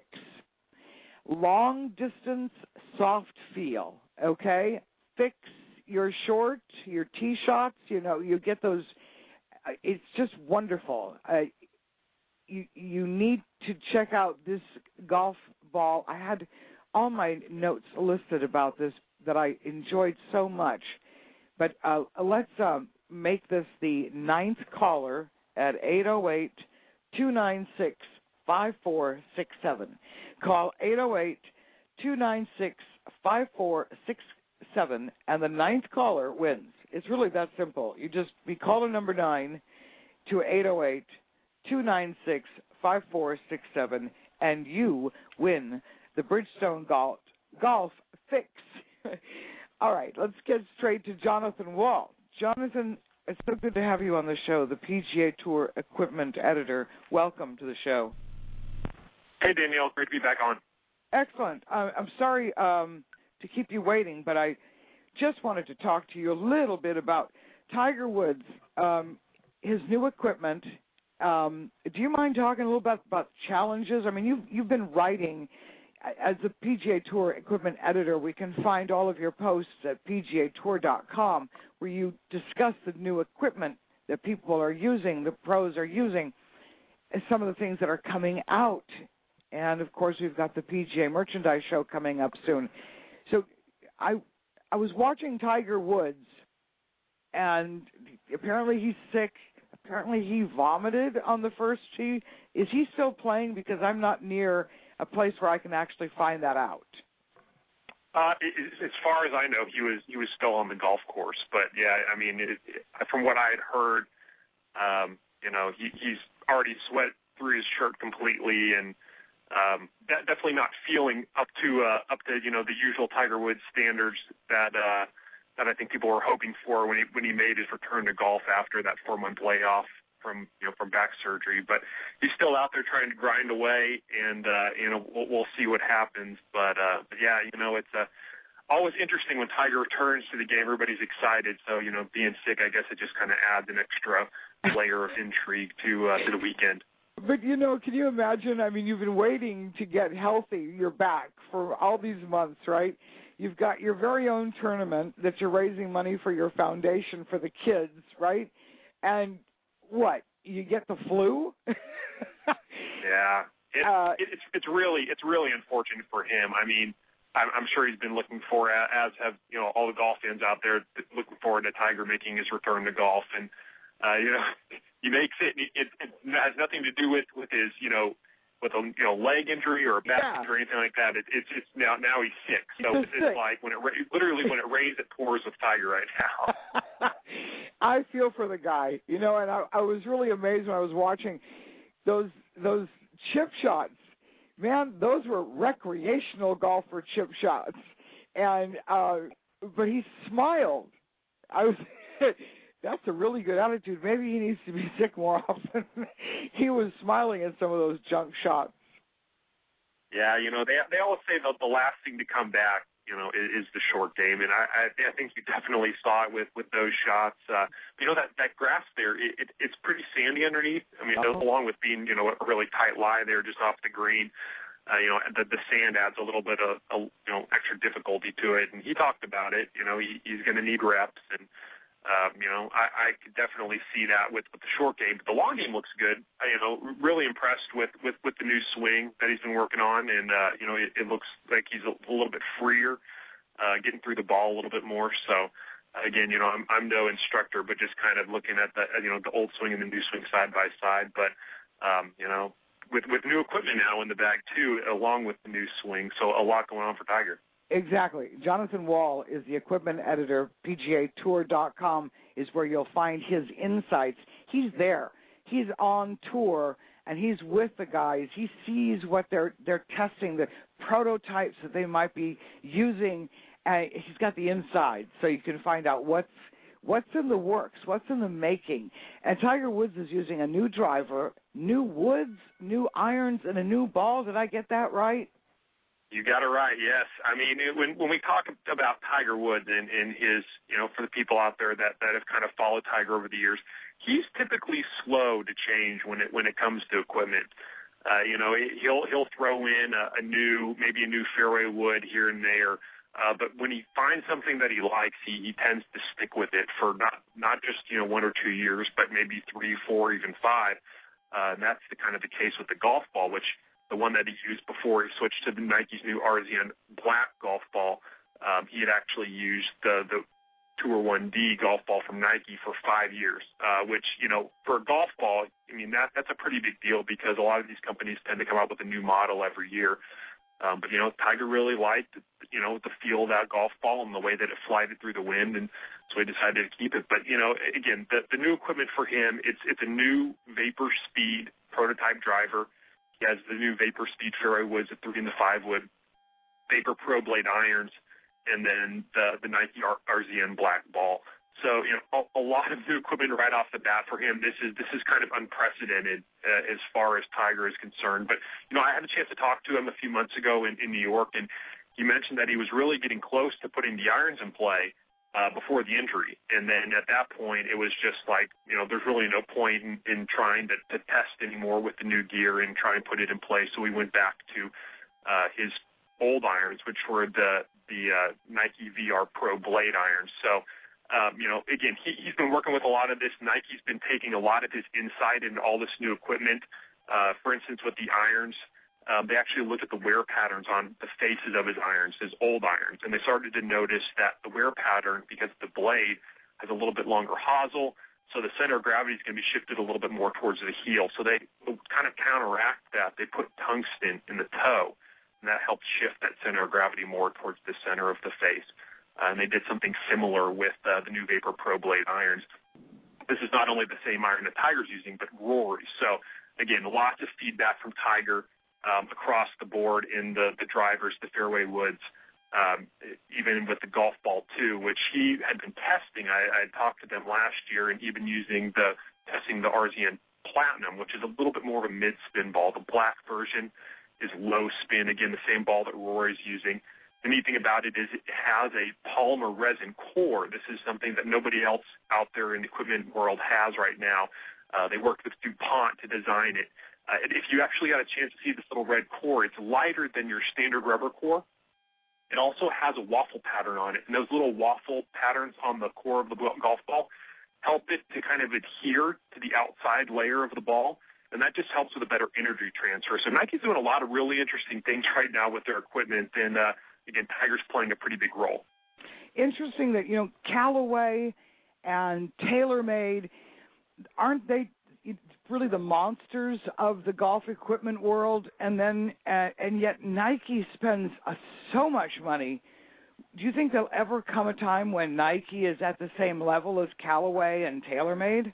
Long distance soft feel, okay? Fix your short, your tee shots, you know, you get those, it's just wonderful. Uh, you, you need to check out this golf ball. I had all my notes listed about this that I enjoyed so much. But uh, let's um, make this the ninth caller at eight oh eight, two nine six, five four six seven. Call eight oh eight, two nine six, five four six seven, and the ninth caller wins. It's really that simple. You just be caller number nine to eight oh eight, two nine six, five four six seven, and you win the Bridgestone Golf, Golf Fix. All right, let's get straight to Jonathan Wall. Jonathan, it's so good to have you on the show, the P G A Tour equipment editor. Welcome to the show. Hey, Danielle. Great to be back on. Excellent. Uh, I'm sorry um, to keep you waiting, but I just wanted to talk to you a little bit about Tiger Woods, um, his new equipment. Um, do you mind talking a little bit about challenges? I mean, you've, you've been writing. As a P G A Tour equipment editor, we can find all of your posts at P G A Tour dot com, where you discuss the new equipment that people are using, the pros are using, and some of the things that are coming out. And, of course, we've got the P G A Merchandise Show coming up soon. So I I was watching Tiger Woods, and apparently he's sick. Apparently he vomited on the first tee. Is he still playing? Because I'm not near a place where I can actually find that out. Uh, as far as I know, he was he was still on the golf course. But yeah, I mean, it, it, from what I had heard, um, you know, he, he's already sweat through his shirt completely, and um, that, definitely not feeling up to uh, up to you know the usual Tiger Woods standards that uh, that I think people were hoping for when he when he made his return to golf after that four month layoff from you know from back surgery. But he's still out there trying to grind away, and uh, you know we'll, we'll see what happens. But, uh, but yeah, you know it's uh, always interesting when Tiger returns to the game. Everybody's excited. So you know being sick, I guess it just kind of adds an extra layer of intrigue to uh, to the weekend. But you know, can you imagine? I mean, you've been waiting to get healthy. You're back for all these months, right? You've got your very own tournament that you're raising money for your foundation for the kids, right? And what, you get the flu? Yeah, it, uh, it, it's it's really it's really unfortunate for him. I mean, I'm, I'm sure he's been looking for, as have you know all the golf fans out there, looking forward to Tiger making his return to golf. And uh, you know, he makes it. It, it has nothing to do with, with his you know with a you know leg injury or a back yeah. injury or anything like that. It, it's it's now now he's sick. So he's it's, sick. it's like when it literally when it rains it pours with Tiger right now. I feel for the guy, you know, and I, I was really amazed when I was watching those those chip shots. Man, those were recreational golfer chip shots, and uh, but he smiled. I was. That's a really good attitude. Maybe he needs to be sick more often. He was smiling at some of those junk shots. Yeah, you know, they they always say that the last thing to come back, you know, is, is the short game, and I, I, I think you definitely saw it with, with those shots. Uh, you know, that, that grass there, it, it, it's pretty sandy underneath. I mean, uh-huh. along with being, you know, a really tight lie there just off the green, uh, you know, the, the sand adds a little bit of, a, you know, extra difficulty to it. And he talked about it. You know, he, he's going to need reps, and Um, you know, I, I could definitely see that with, with the short game. But the long game looks good. I, you know, really impressed with, with, with the new swing that he's been working on. And, uh, you know, it, it looks like he's a, a little bit freer, uh, getting through the ball a little bit more. So, again, you know, I'm, I'm no instructor, but just kind of looking at the, you know, the old swing and the new swing side by side. But, um, you know, with, with new equipment now in the bag, too, along with the new swing. So a lot going on for Tiger. Exactly. Jonathan Wall is the equipment editor. P G A Tour dot com is where you'll find his insights. He's there. He's on tour and he's with the guys. He sees what they're they're testing, the prototypes that they might be using. Uh, he's got the inside, so you can find out what's what's in the works, what's in the making. And Tiger Woods is using a new driver, new woods, new irons, and a new ball. Did I get that right? You got it right, yes. I mean, it, when when we talk about Tiger Woods and, and his, you know, for the people out there that, that have kind of followed Tiger over the years, he's typically slow to change when it when it comes to equipment. Uh, you know, he'll he'll throw in a, a new, maybe a new fairway wood here and there. Uh, but when he finds something that he likes, he, he tends to stick with it for not not just, you know, one or two years, but maybe three, four, even five. Uh, and that's the kind of the case with the golf ball, which the one that he used before he switched to the Nike's new R Z N black golf ball. Um, he had actually used the, the Tour one D golf ball from Nike for five years, uh, which, you know, for a golf ball, I mean, that that's a pretty big deal because a lot of these companies tend to come out with a new model every year. Um, but, you know, Tiger really liked, you know, the feel of that golf ball and the way that it slided through the wind, and so he decided to keep it. But, you know, again, the, the new equipment for him, it's it's a new Vapor Speed prototype driver. He has the new Vapor Speed fairway woods, the three and the five wood, Vapor Pro Blade irons, and then the, the Nike R Z N black ball. So, you know, a, a lot of new equipment right off the bat for him. This is this is kind of unprecedented uh, as far as Tiger is concerned. But, you know, I had a chance to talk to him a few months ago in, in New York, and he mentioned that he was really getting close to putting the irons in play uh, before the injury. And then at that point, it was just like, you know, there's really no point in, in trying to, to test anymore with the new gear and try and put it in place. So we went back to uh, his old irons, which were the, the uh, Nike V R Pro Blade irons. So, Um, you know, again, he, he's been working with a lot of this. Nike's been taking a lot of his insight into all this new equipment. Uh, for instance, with the irons, um, they actually looked at the wear patterns on the faces of his irons, his old irons, and they started to notice that the wear pattern, because the blade has a little bit longer hosel, so the center of gravity is going to be shifted a little bit more towards the heel. So they kind of counteract that. They put tungsten in the toe, and that helps shift that center of gravity more towards the center of the face. Uh, and they did something similar with uh, the new Vapor Pro Blade irons. This is not only the same iron that Tiger's using, but Rory. So, again, lots of feedback from Tiger um, across the board in the, the drivers, the fairway woods, um, even with the golf ball, too, which he had been testing. I, I had talked to them last year, and he'd been using the testing the R Z N Platinum, which is a little bit more of a mid-spin ball. The black version is low spin, again, the same ball that Rory's using. The neat thing about it is it has a polymer resin core. This is something that nobody else out there in the equipment world has right now. Uh, they worked with DuPont to design it. Uh, and if you actually got a chance to see this little red core, it's lighter than your standard rubber core. It also has a waffle pattern on it, and those little waffle patterns on the core of the golf ball help it to kind of adhere to the outside layer of the ball, and that just helps with a better energy transfer. So Nike's doing a lot of really interesting things right now with their equipment, and uh, again, Tiger's playing a pretty big role. Interesting that, you know, Callaway and TaylorMade, aren't they really the monsters of the golf equipment world? And then, uh, and yet Nike spends uh, so much money. Do you think there'll ever come a time when Nike is at the same level as Callaway and TaylorMade?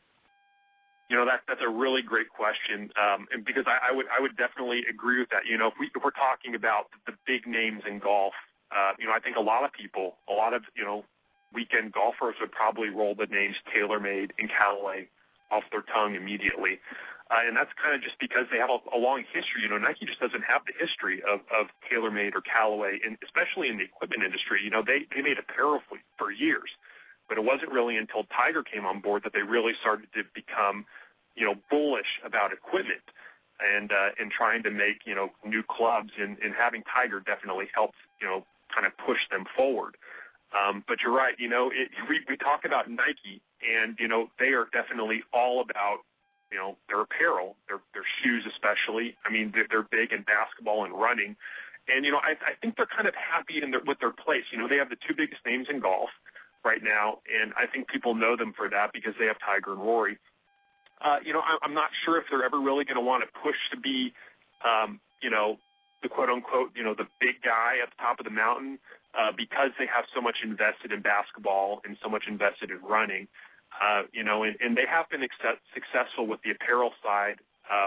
You know, that that's a really great question, um, and because I, I would I would definitely agree with that. You know, if, we, if we're talking about the big names in golf, uh, you know, I think a lot of people, a lot of, you know, weekend golfers would probably roll the names TaylorMade and Callaway off their tongue immediately. Uh, and that's kind of just because they have a, a long history. You know, Nike just doesn't have the history of, of TaylorMade or Callaway, and especially in the equipment industry. You know, they, they made apparel for, for years, but it wasn't really until Tiger came on board that they really started to become, you know, bullish about equipment and uh, and trying to make, you know, new clubs, and, and having Tiger definitely helps, you know, kind of push them forward. Um, but you're right, you know, it, we, we talk about Nike, and, you know, they are definitely all about, you know, their apparel, their their shoes especially. I mean, they're, they're big in basketball and running. And, you know, I, I think they're kind of happy in their, with their place. You know, they have the two biggest names in golf right now, and I think people know them for that because they have Tiger and Rory. Uh, you know, I, I'm not sure if they're ever really going to want to push to be, um, you know, the quote-unquote, you know, the big guy at the top of the mountain uh, because they have so much invested in basketball and so much invested in running. Uh, you know, and, and they have been ex- successful with the apparel side um,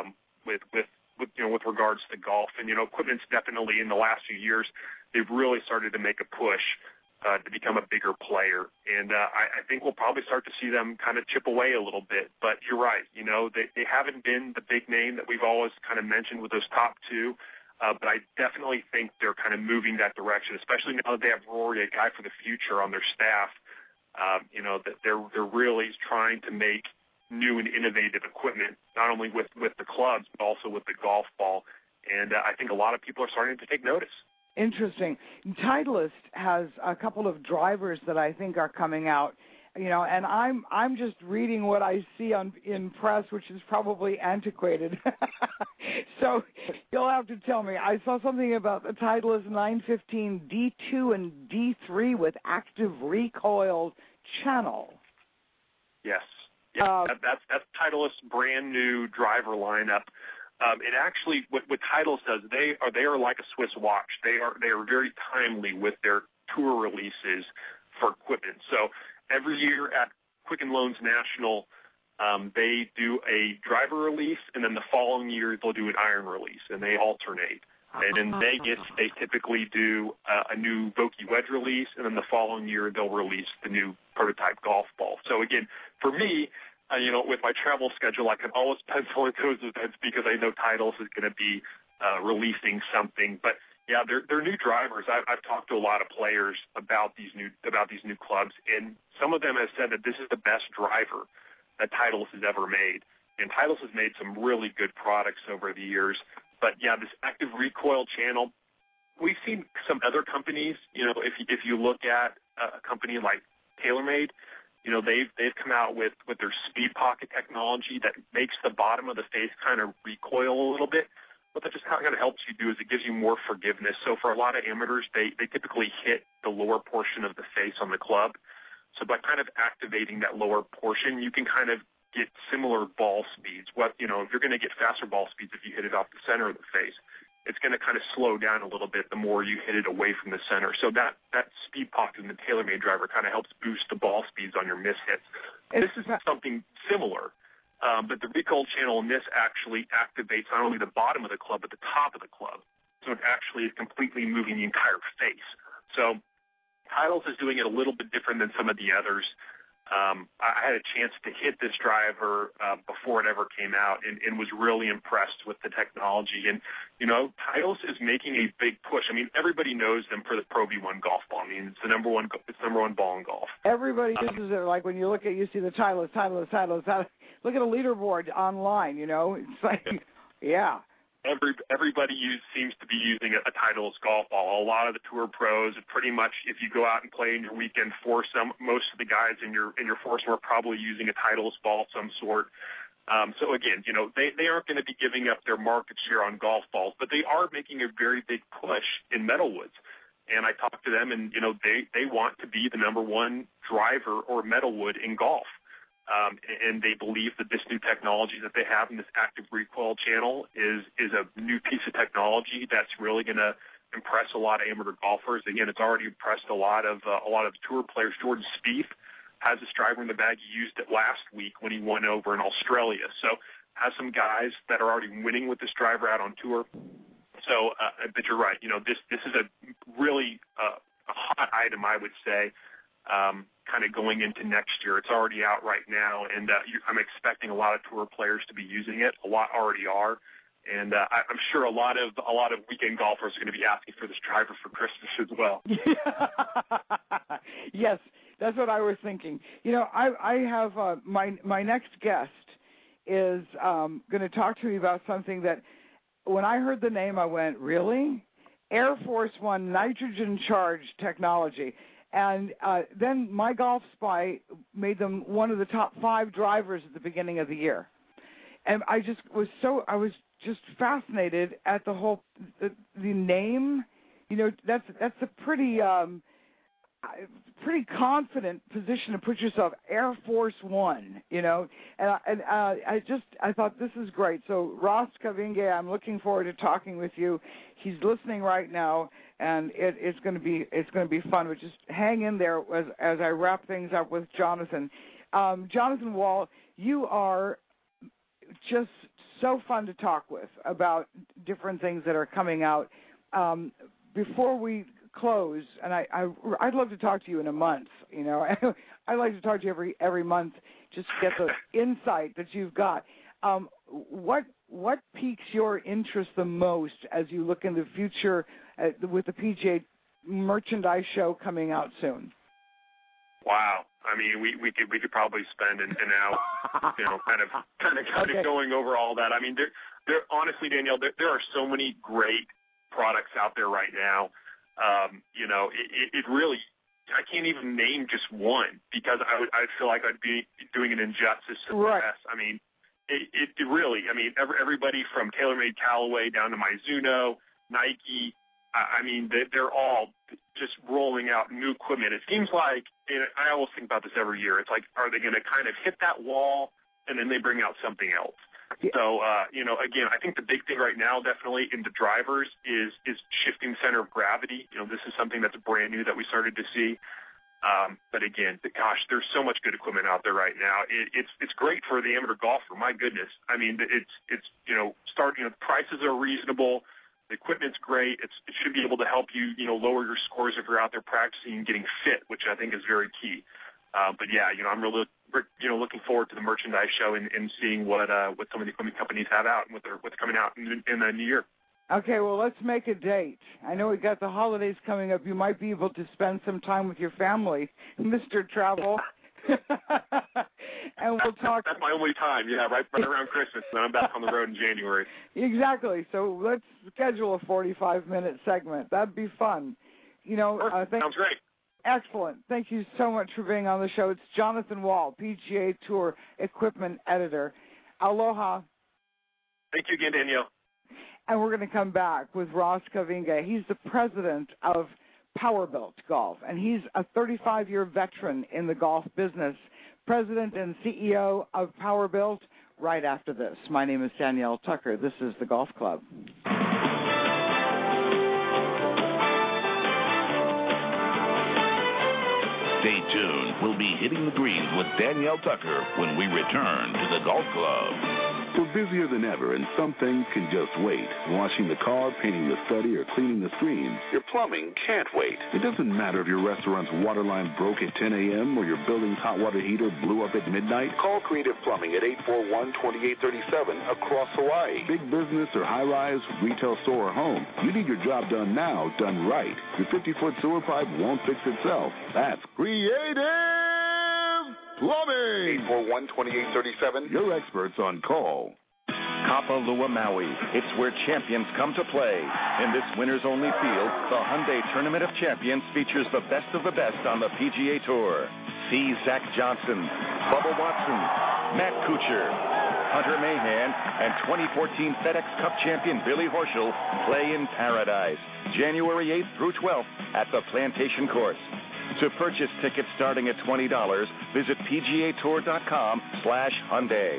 with with with you know with regards to golf. And you know, equipment's definitely in the last few years they've really started to make a push uh, to become a bigger player. And uh, I, I think we'll probably start to see them kind of chip away a little bit. But you're right, you know, they, they haven't been the big name that we've always kind of mentioned with those top two. Uh, but I definitely think they're kind of moving that direction, especially now that they have Rory, a guy for the future, on their staff. Um, you know, that they're they're really trying to make new and innovative equipment, not only with, with the clubs, but also with the golf ball. And uh, I think a lot of people are starting to take notice. Interesting. Titleist has a couple of drivers that I think are coming out, you know, and I'm I'm just reading what I see on in press, which is probably antiquated. So you'll have to tell me. I saw something about the Titleist nine fifteen D two and D three with active recoil channel. Yes. Yeah, Uh, that, that's that's Titleist's brand new driver lineup. Um, it actually, what, what Titleist does, they are they are like a Swiss watch. They are they are very timely with their tour releases for equipment. So every year at Quicken Loans National, um, they do a driver release, and then the following year they'll do an iron release, and they alternate. And in Vegas, they typically do uh, a new Vokey wedge release, and then the following year they'll release the new prototype golf ball. So again, for me, uh, you know, with my travel schedule, I can always pencil in those events because I know Titleist is going to be uh, releasing something. But yeah, they're they're new drivers. I've, I've talked to a lot of players about these new about these new clubs, and some of them have said that this is the best driver that Titleist has ever made. And Titleist has made some really good products over the years. But yeah, this active recoil channel, we've seen some other companies, you know, if you, if you look at a company like TaylorMade, you know, they've they've come out with, with their speed pocket technology that makes the bottom of the face kind of recoil a little bit. What that just kind of helps you do is it gives you more forgiveness. So for a lot of amateurs, they, they typically hit the lower portion of the face on the club. So by kind of activating that lower portion, you can kind of get similar ball speeds. What, you know, if you're going to get faster ball speeds if you hit it off the center of the face, it's going to kind of slow down a little bit the more you hit it away from the center. So that, that speed pocket in the TaylorMade driver kind of helps boost the ball speeds on your miss hits. This is something similar, um, but the recoil channel in this actually activates not only the bottom of the club, but the top of the club. So it actually is completely moving the entire face. So Titleist is doing it a little bit different than some of the others. Um, I had a chance to hit this driver uh, before it ever came out, and, and was really impressed with the technology. And you know, Titleist is making a big push. I mean, everybody knows them for the Pro V one golf ball. I mean, it's the number one, it's the number one ball in golf. Everybody um, uses it. Like when you look at, you see the Titleist, Titleist, Titleist, Titleist. Look at a leaderboard online. You know, it's like, yeah. Every, everybody use, seems to be using a, a Titleist golf ball. A lot of the tour pros, pretty much, if you go out and play in your weekend foursome, most of the guys in your in your foursome are probably using a Titleist ball of some sort. Um, so again, you know, they, they aren't going to be giving up their market share on golf balls, but they are making a very big push in metalwoods. And I talked to them, and you know, they they want to be the number one driver or metalwood in golf. Um, and they believe that this new technology that they have in this active recoil channel is is a new piece of technology that's really going to impress a lot of amateur golfers. Again, it's already impressed a lot of uh, a lot of tour players. Jordan Spieth has this driver in the bag. He used it last week when he won over in Australia. So has some guys that are already winning with this driver out on tour. So, uh, but you're right. You know, this this is a really uh, a hot item, I would say. Um, kind of going into next year. It's already out right now, and uh, you, I'm expecting a lot of tour players to be using it. A lot already are, and uh, I, I'm sure a lot of a lot of weekend golfers are going to be asking for this driver for Christmas as well. Yes, that's what I was thinking. You know, I, I have uh, my my next guest is um, going to talk to me about something that when I heard the name, I went, really? Air Force One nitrogen charged technology. And uh, then My Golf Spy made them one of the top five drivers at the beginning of the year. And I just was so, I was just fascinated at the whole, the, the name. You know, that's that's a pretty, um, pretty confident position to put yourself, Air Force One, you know. And, I, and uh, I just, I thought this is great. So Ross Kavinge, I'm looking forward to talking with you. He's listening right now. And it, it's going to be it's going to be fun. But just hang in there as as I wrap things up with Jonathan. Um, Jonathan Wall, you are just so fun to talk with about different things that are coming out. Um, before we close, and I, I, I'd love to talk to you in a month. You know, I'd like to talk to you every every month, just to get the insight that you've got. Um, what what piques your interest the most as you look in the future uh, with the P G A merchandise show coming out soon? Wow. I mean, we, we could we could probably spend an, an hour, you know, kind of kind of kind okay. of going over all that. I mean, there there honestly, Danielle, there, there are so many great products out there right now. Um, you know, it, it really, I can't even name just one because I would I feel like I'd be doing an injustice to the right. rest. I mean, it, it, it really, I mean, every, everybody from TaylorMade Callaway down to Mizuno, Nike. I, I mean, they, they're all just rolling out new equipment. It seems like, and I always think about this every year. It's like, are they going to kind of hit that wall and then they bring out something else? Yeah. So, uh, you know, again, I think the big thing right now, definitely in the drivers, is is shifting center of gravity. You know, this is something that's brand new that we started to see. Um, but again, gosh, there's so much good equipment out there right now. It, it's it's great for the amateur golfer. My goodness, I mean, it's it's you know, start you know, prices are reasonable. The equipment's great. It's, it should be able to help you, you know, lower your scores if you're out there practicing and getting fit, which I think is very key. Uh, but yeah, you know, I'm really, you know, looking forward to the merchandise show and, and seeing what uh, what some of the equipment companies have out and what they're what's coming out in, in the new year. Okay, well, let's make a date. I know we got the holidays coming up. You might be able to spend some time with your family, Mister Travel. And we'll talk. That's my only time. Yeah, right, right around Christmas, and I'm back on the road in January. Exactly. So let's schedule a forty-five minute segment. That'd be fun. You know, uh, thank- sounds great. Excellent. Thank you so much for being on the show. It's Jonathan Wall, P G A Tour Equipment Editor. Aloha. Thank you again, Danielle. And we're going to come back with Ross Kavinga. He's the president of Powerbuilt Golf, and he's a thirty-five year veteran in the golf business. President and C E O of Powerbuilt. Right after this. My name is Danielle Tucker. This is the Golf Club. Stay tuned. We'll be hitting the greens with Danielle Tucker when we return to the Golf Club. We're busier than ever, and some things can just wait. Washing the car, painting the study, or cleaning the screens. Your plumbing can't wait. It doesn't matter if your restaurant's water line broke at ten a.m. or your building's hot water heater blew up at midnight. Call Creative Plumbing at eight four one, two eight three seven across Hawaii. Big business or high-rise, retail store or home. You need your job done now, done right. Your fifty-foot sewer pipe won't fix itself. That's Creative Plumbing. eight four one, two eight three seven. Your experts on call. Kapalua, Maui. It's where champions come to play. In this winner's only field, the Hyundai Tournament of Champions features the best of the best on the P G A Tour. See Zach Johnson, Bubba Watson, Matt Kuchar, Hunter Mahan, and twenty fourteen FedEx Cup champion Billy Horschel play in paradise, January eighth through twelfth at the Plantation Course. To purchase tickets starting at twenty dollars, visit pgatour.com slash Hyundai.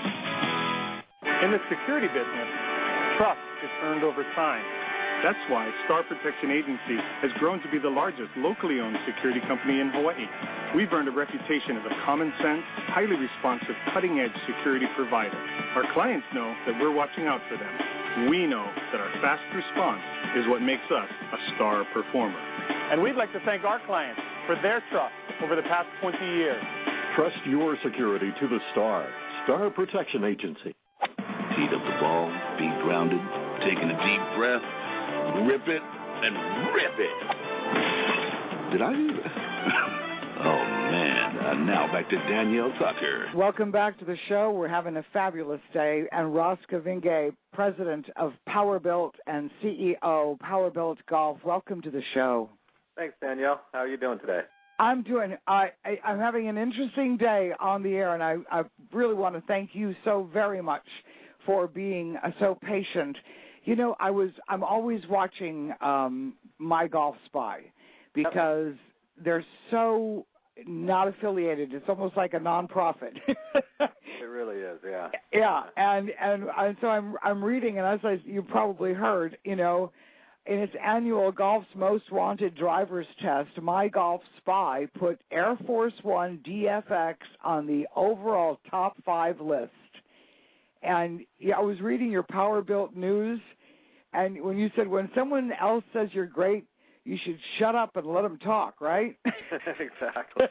In the security business, trust is earned over time. That's why Star Protection Agency has grown to be the largest locally owned security company in Hawaii. We've earned a reputation as a common sense, highly responsive, cutting-edge security provider. Our clients know that we're watching out for them. We know that our fast response is what makes us a star performer. And we'd like to thank our clients for their trust over the past twenty years. Trust your security to the Star. Star Protection Agency. Heat up the ball, be grounded, taking a deep breath, rip it, and rip it. Did I do that? Oh, man. Uh, now back to Danielle Tucker. Welcome back to the show. We're having a fabulous day. And Ross Kavinga, president of Powerbuilt and C E O Powerbuilt Golf. Welcome to the show. Thanks, Danielle. How are you doing today? I'm doing, I, I, I'm having an interesting day on the air, and I, I really want to thank you so very much for being uh, so patient. You know, I was, I'm always watching um, My Golf Spy because they're so not affiliated. It's almost like a nonprofit. It really is, yeah. Yeah, and, and and so I'm I'm reading, and as I, you probably heard, you know, in its annual Golf's Most Wanted Drivers test, My Golf Spy put Air Force One D F X on the overall top five list. And yeah, I was reading your Power Built news, and when you said when someone else says you're great, you should shut up and let them talk, right? Exactly.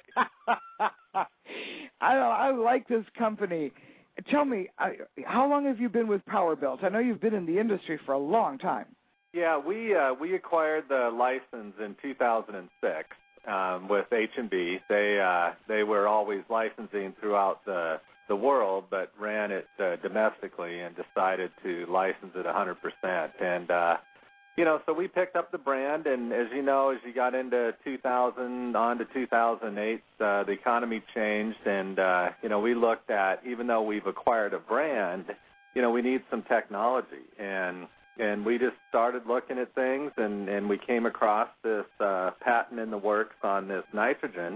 I I like this company. Tell me, I, how long have you been with Power Built? I know you've been in the industry for a long time. Yeah, we uh, we acquired the license in two thousand six um, with H and B. They uh, they were always licensing throughout the the world, but ran it uh, domestically and decided to license it one hundred percent. And uh, you know, so we picked up the brand, and as you know, as you got into two thousand on to two thousand eight, uh, the economy changed, and uh, you know, we looked at, even though we've acquired a brand, you know, we need some technology, and and we just started looking at things, and, and we came across this uh, patent in the works on this nitrogen,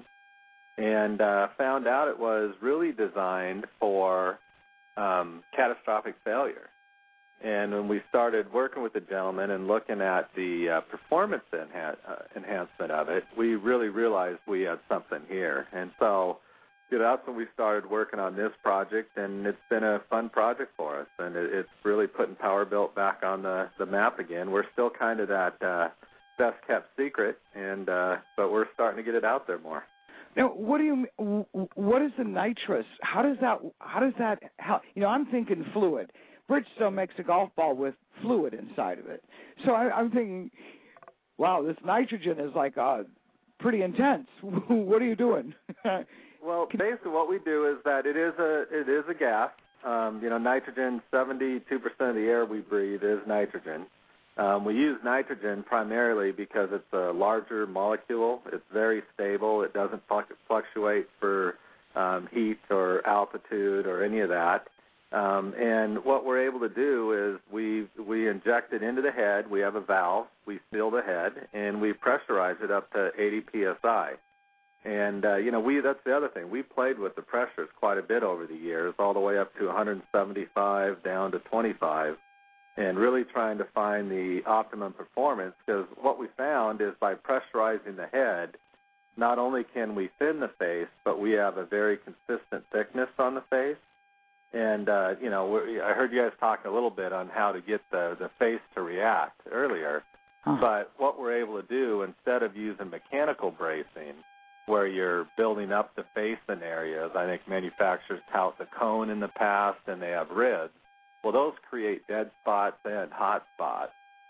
and uh, found out it was really designed for um, catastrophic failure. And when we started working with the gentleman and looking at the uh, performance enha- uh, enhancement of it, we really realized we had something here. And so, you know, that's when we started working on this project, and it's been a fun project for us. And it, it's really putting Power Built back on the, the map again. We're still kind of that uh, best-kept secret, and uh, but we're starting to get it out there more. Now, what do you? What is the nitrous? How does that? How does that? How, you know, I'm thinking fluid. Bridgestone makes a golf ball with fluid inside of it. So I, I'm thinking, wow, this nitrogen is like uh, pretty intense. What are you doing? Well, basically what we do is that it is a it is a gas. Um, you know, nitrogen, seventy-two percent of the air we breathe is nitrogen. Um, we use nitrogen primarily because it's a larger molecule. It's very stable. It doesn't fluctuate for um, heat or altitude or any of that. Um, and what we're able to do is we we inject it into the head. We have a valve. We seal the head, and we pressurize it up to eighty P S I. And, uh, you know, we that's the other thing. We played with the pressures quite a bit over the years, all the way up to one seventy-five down to twenty-five, and really trying to find the optimum performance, because what we found is by pressurizing the head, not only can we thin the face, but we have a very consistent thickness on the face. And, uh, you know, we're, I heard you guys talk a little bit on how to get the, the face to react earlier. Huh. But what we're able to do, instead of using mechanical bracing, where you're building up the face in areas, I think manufacturers tout the cone in the past, and they have ribs. Well, those create dead spots and hot spots.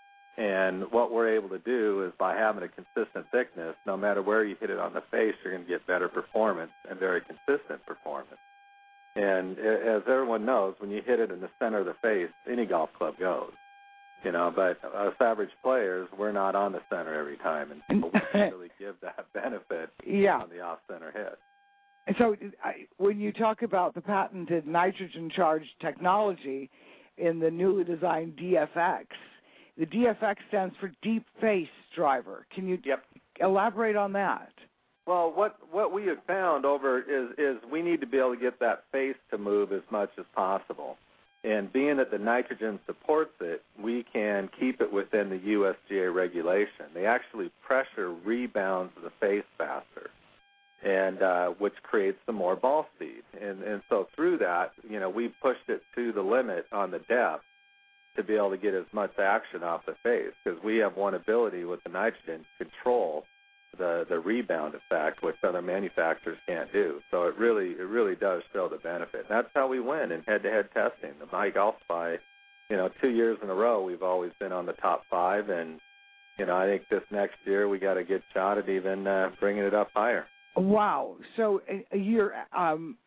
And what we're able to do is by having a consistent thickness, no matter where you hit it on the face, you're going to get better performance and very consistent performance. And as everyone knows, when you hit it in the center of the face, any golf club goes. You know, but us average players, we're not on the center every time, and so we can really give that benefit yeah. on the off-center hit. And so I, when you talk about the patented nitrogen-charged technology in the newly designed D F X, the D F X stands for Deep Face Driver. Can you yep. elaborate on that? Well, what, what we have found over is, is we need to be able to get that face to move as much as possible. And being that the nitrogen supports it, we can keep it within the U S G A regulation. They actually pressure rebounds the face faster, and uh, which creates some more ball speed. And, and so through that, you know, we pushed it to the limit on the depth to be able to get as much action off the face, because we have one ability with the nitrogen to control the the rebound effect, which other manufacturers can't do. So it really it really does show the benefit. And that's how we win in head-to-head testing. The My Golf by, you know, two years in a row, we've always been on the top five. And, you know, I think this next year we got a good shot at even uh, bringing it up higher. Wow. So a year, um,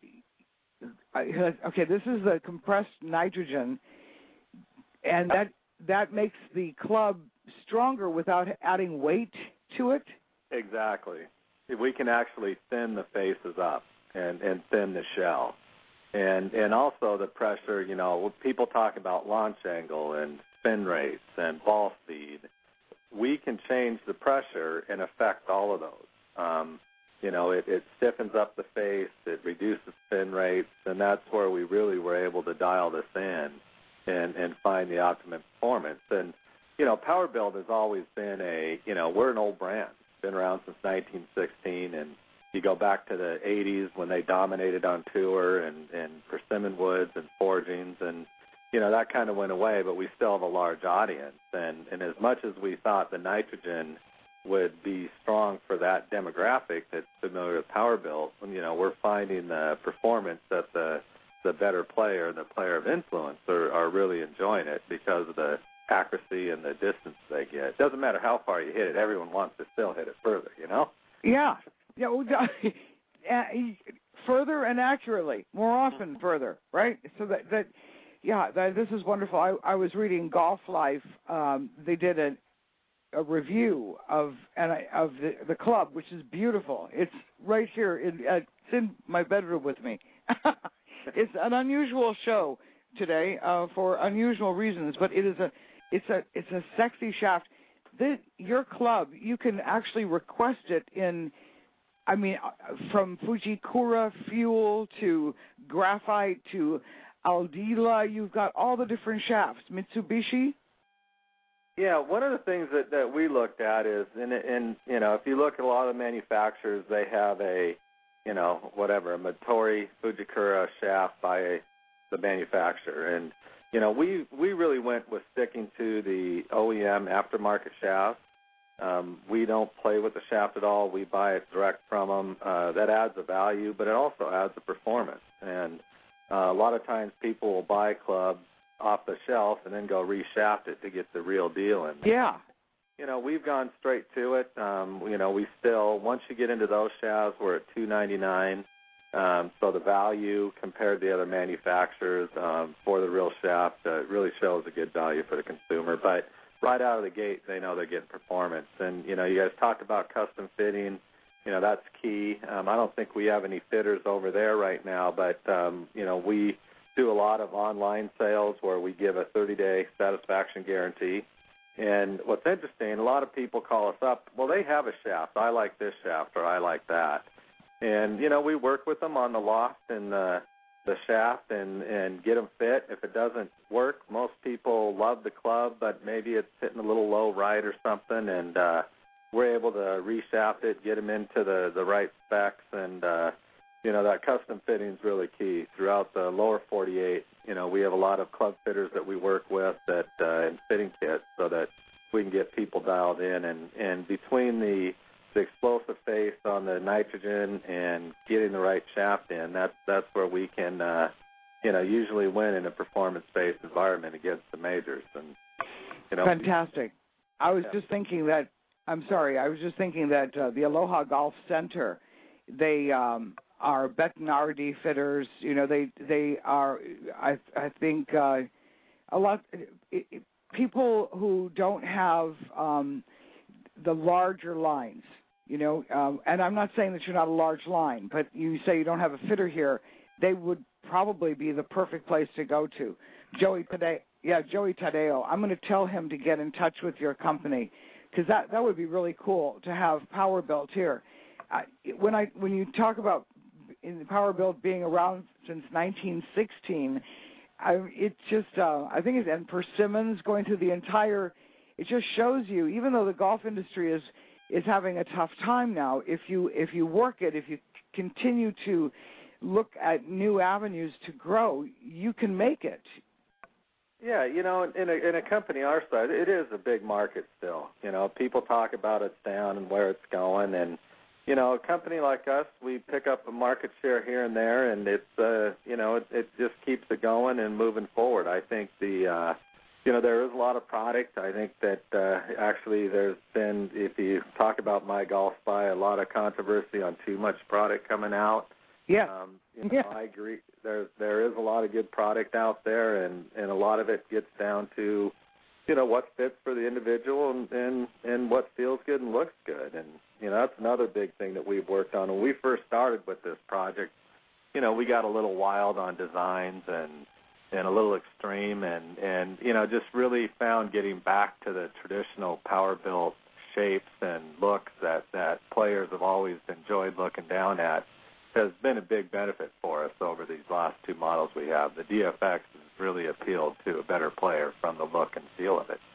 okay, this is the compressed nitrogen, and that that makes the club stronger without adding weight to it? Exactly. We can actually thin the faces up and, and thin the shell. And and also the pressure, you know, people talk about launch angle and spin rates and ball speed. We can change the pressure and affect all of those. Um, you know, it, it stiffens up the face, it reduces spin rates, and that's where we really were able to dial this in and, and find the optimum performance. And, you know, Power Built has always been a, you know, we're an old brand. Been around since nineteen sixteen, and you go back to the eighties when they dominated on tour, and, and persimmon cinnamon woods and forgings, and you know, that kind of went away, but we still have a large audience. And, and as much as we thought the nitrogen would be strong for that demographic that's familiar with Power Built, you know, we're finding the performance that the the better player, the player of influence, are, are really enjoying it because of the accuracy and the distance they get. It doesn't matter how far you hit it. Everyone wants to still hit it further, you know? Yeah. Yeah. Well, further and accurately, more often further, right? So that, that yeah, that, this is wonderful. I, I was reading Golf Life. Um, they did a, a review of and I, of the, the club, which is beautiful. It's right here. In, uh, it's in my bedroom with me. It's an unusual show today uh, for unusual reasons, but it is a it's a it's a sexy shaft. This, your club, you can actually request it in. I mean, from Fujikura Fuel to graphite to Aldila, you've got all the different shafts. Mitsubishi? Yeah, one of the things that, that we looked at is, in, in, you know, if you look at a lot of the manufacturers, they have a, you know, whatever, a Motori Fujikura shaft by a, the manufacturer. And, you know, we, we really went with sticking to the O E M aftermarket shafts. Um, we don't play with the shaft at all. We buy it direct from them. Uh, that adds a value, but it also adds a performance. And uh, a lot of times people will buy clubs off the shelf and then go reshaft it to get the real deal in there. Yeah. You know, we've gone straight to it. Um, you know, we still, once you get into those shafts, we're at two ninety-nine. Um, so the value compared to the other manufacturers um, for the real shaft uh, really shows a good value for the consumer. But right out of the gate, they know they're getting performance. And, you know, you guys talked about custom fitting. You know, that's key. Um, I don't think we have any fitters over there right now, but, um, you know, we do a lot of online sales where we give a thirty-day satisfaction guarantee. And what's interesting, a lot of people call us up, well, they have a shaft. I like this shaft or I like that. And, you know, we work with them on the loft and the, the shaft and, and get them fit. If it doesn't work, most people love the club, but maybe it's hitting a little low right or something, and uh, we're able to reshaft it, get them into the, the right specs, and, uh, you know, that custom fitting is really key. Throughout the lower forty-eight, you know, we have a lot of club fitters that we work with that uh, in fitting kits so that we can get people dialed in. And, and between the the explosive face on the nitrogen and getting the right shaft in, that's that's where we can, uh, you know, usually win in a performance-based environment against the majors. And you know, fantastic. I was yeah. just thinking that. I'm sorry. I was just thinking that uh, the Aloha Golf Center, they um, are Bettinardi fitters. You know, they they are. I I think uh, a lot it, it, people who don't have um, the larger lines. You know, um, and I'm not saying that you're not a large line, but you say you don't have a fitter here. They would probably be the perfect place to go to. Joey Tadeo, yeah, Joey Tadeo. I'm going to tell him to get in touch with your company because that that would be really cool to have Power Built here. Uh, when I when you talk about in Power Built being around since nineteen sixteen, I, it just uh, I think it's, and Persimmons going through the entire, it just shows you, even though the golf industry is is having a tough time now, if you if you work it, if you continue to look at new avenues to grow, you can make it. Yeah, you know, in a, in a company our size, it is a big market still. You know, people talk about it's down and where it's going, and, you know, a company like us, we pick up a market share here and there, and it's, uh, you know, it, it just keeps it going and moving forward. I think the, uh, you know, there is a lot of product. I think that uh, actually there's been, if you talk about My Golf Spy, a lot of controversy on too much product coming out. Yeah. Um, you know, yeah. I agree. There there is a lot of good product out there, and, and a lot of it gets down to, you know, what fits for the individual and, and, and what feels good and looks good. And, you know, that's another big thing that we've worked on. When we first started with this project, you know, we got a little wild on designs and and a little extreme, and, and you know, just really found getting back to the traditional power-built shapes and looks that, that players have always enjoyed looking down at has been a big benefit for us over these last two models we have. The D F X has really appealed to a better player from the look and feel of it.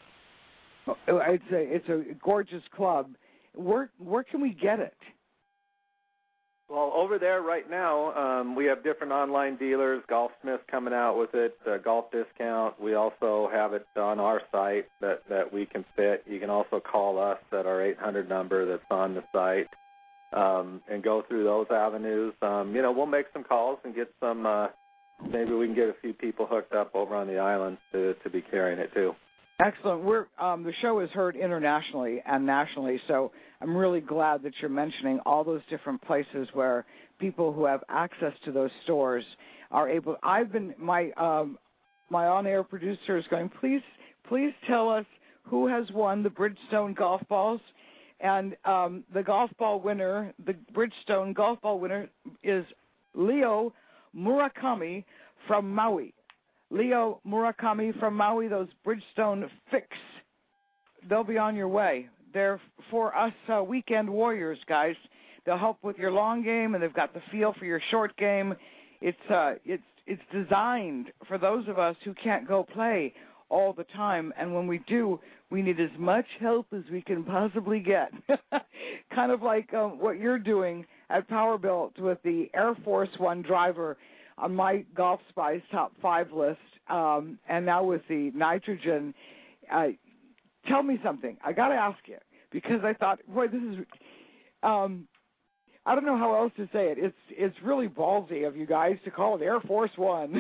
It's a, it's a gorgeous club. Where, where can we get it? Well, over there right now, um, we have different online dealers. Golfsmith coming out with it, uh, Golf Discount. We also have it on our site that, that we can fit. You can also call us at our eight hundred number that's on the site um, and go through those avenues. Um, you know, we'll make some calls and get some, uh, maybe we can get a few people hooked up over on the islands to, to be carrying it too. Excellent. We're um, the show is heard internationally and nationally, so I'm really glad that you're mentioning all those different places where people who have access to those stores are able. I've been my um, my on-air producer is going. Please, please tell us who has won the Bridgestone golf balls, and um, the golf ball winner, the Bridgestone golf ball winner, is Leo Murakami from Maui. Leo Murakami from Maui, those Bridgestone Fix, they'll be on your way. They're for us uh, weekend warriors, guys. They'll help with your long game, and they've got the feel for your short game. It's uh, it's it's designed for those of us who can't go play all the time, and when we do, we need as much help as we can possibly get. Kind of like um, what you're doing at Powerbuilt with the Air Force One driver on my Golf Spice top five list, um, and now with the nitrogen. Uh, tell me something. I got to ask you, because I thought, boy, this is, um, I don't know how else to say it. It's it's really ballsy of you guys to call it Air Force One.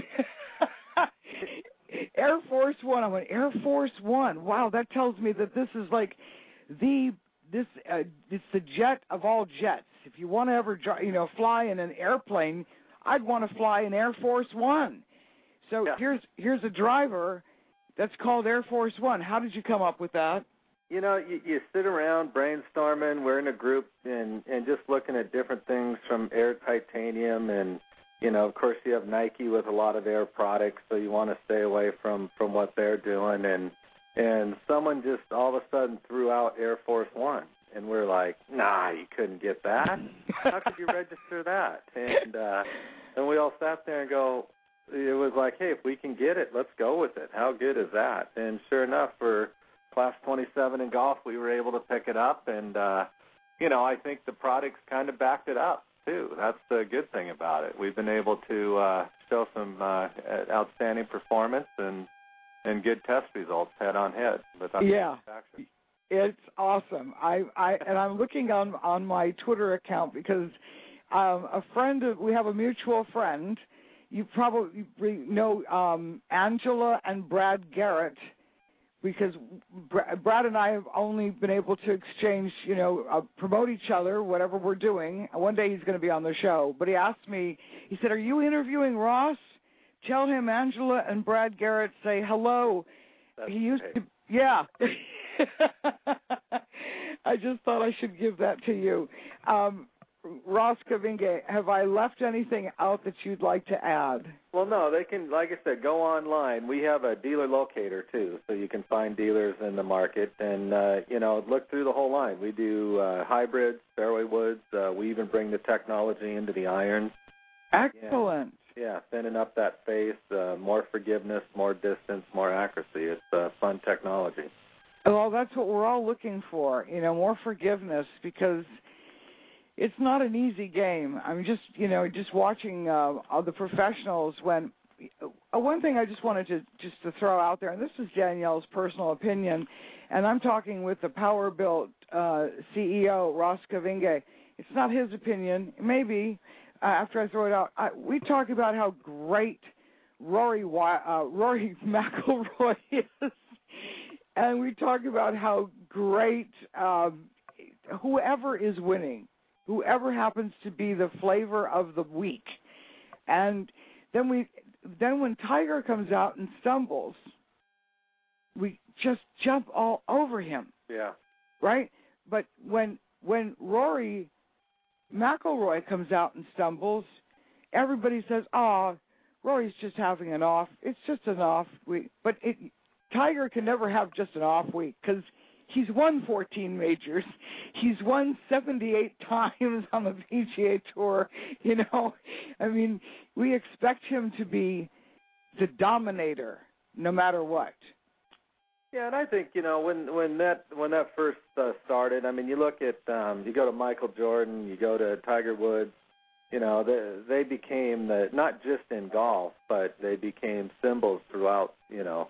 Air Force One. I went, Air Force One. Wow, that tells me that this is like the, this, uh, it's the jet of all jets. If you want to ever, you know, fly in an airplane, I'd want to fly in Air Force One. So yeah. here's here's a driver that's called Air Force One. How did you come up with that? You know, you, you sit around brainstorming. We're in a group and, and just looking at different things from Air Titanium. And, you know, of course, you have Nike with a lot of Air products, so you want to stay away from, from what they're doing. And, and someone just all of a sudden threw out Air Force One. And we're like, nah, you couldn't get that. How could you register that? And uh, and we all sat there and go, it was like, hey, if we can get it, let's go with it. How good is that? And sure enough, for Class twenty-seven in golf, we were able to pick it up. And, uh, you know, I think the products kind of backed it up, too. That's the good thing about it. We've been able to uh, show some uh, outstanding performance and, and good test results head on head. But that's yeah. It's awesome. I, I and I'm looking on, on my Twitter account because um, a friend of, we have a mutual friend. You probably know um, Angela and Brad Garrett, because Brad and I have only been able to exchange, you know, uh, promote each other, whatever we're doing. One day he's going to be on the show. But he asked me, he said, "Are you interviewing Ross? Tell him Angela and Brad Garrett say hello." That's he used great. to, yeah. I just thought I should give that to you. Um, Ross Kavinge, have I left anything out that you'd like to add? Well, no, they can, like I said, go online. We have a dealer locator, too, so you can find dealers in the market and, uh, you know, look through the whole line. We do uh, hybrids, fairway woods. Uh, we even bring the technology into the irons. Excellent. Yeah, yeah, thinning up that face, uh, more forgiveness, more distance, more accuracy. It's uh, fun technology. Well, that's what we're all looking for, you know, more forgiveness, because it's not an easy game. I'm just, you know, just watching uh, all the professionals when uh, one thing I just wanted to just to throw out there, and this is Danielle's personal opinion, and I'm talking with the Powerbuilt uh, C E O, Ross Kavinge. It's not his opinion. Maybe uh, after I throw it out, I, we talk about how great Rory, uh, Rory McIlroy is. And we talk about how great um, whoever is winning, whoever happens to be the flavor of the week. And then we, then when Tiger comes out and stumbles, we just jump all over him. Yeah. Right? But when when Rory McIlroy comes out and stumbles, everybody says, "Oh, Rory's just having an off. It's just an off week." But it. Tiger can never have just an off week, because he's won fourteen majors. He's won seventy-eight times on the P G A Tour. You know, I mean, we expect him to be the dominator no matter what. Yeah, and I think, you know, when when that when that first uh, started, I mean, you look at um, you go to Michael Jordan, you go to Tiger Woods, you know, they, they became the, not just in golf, but they became symbols throughout, you know,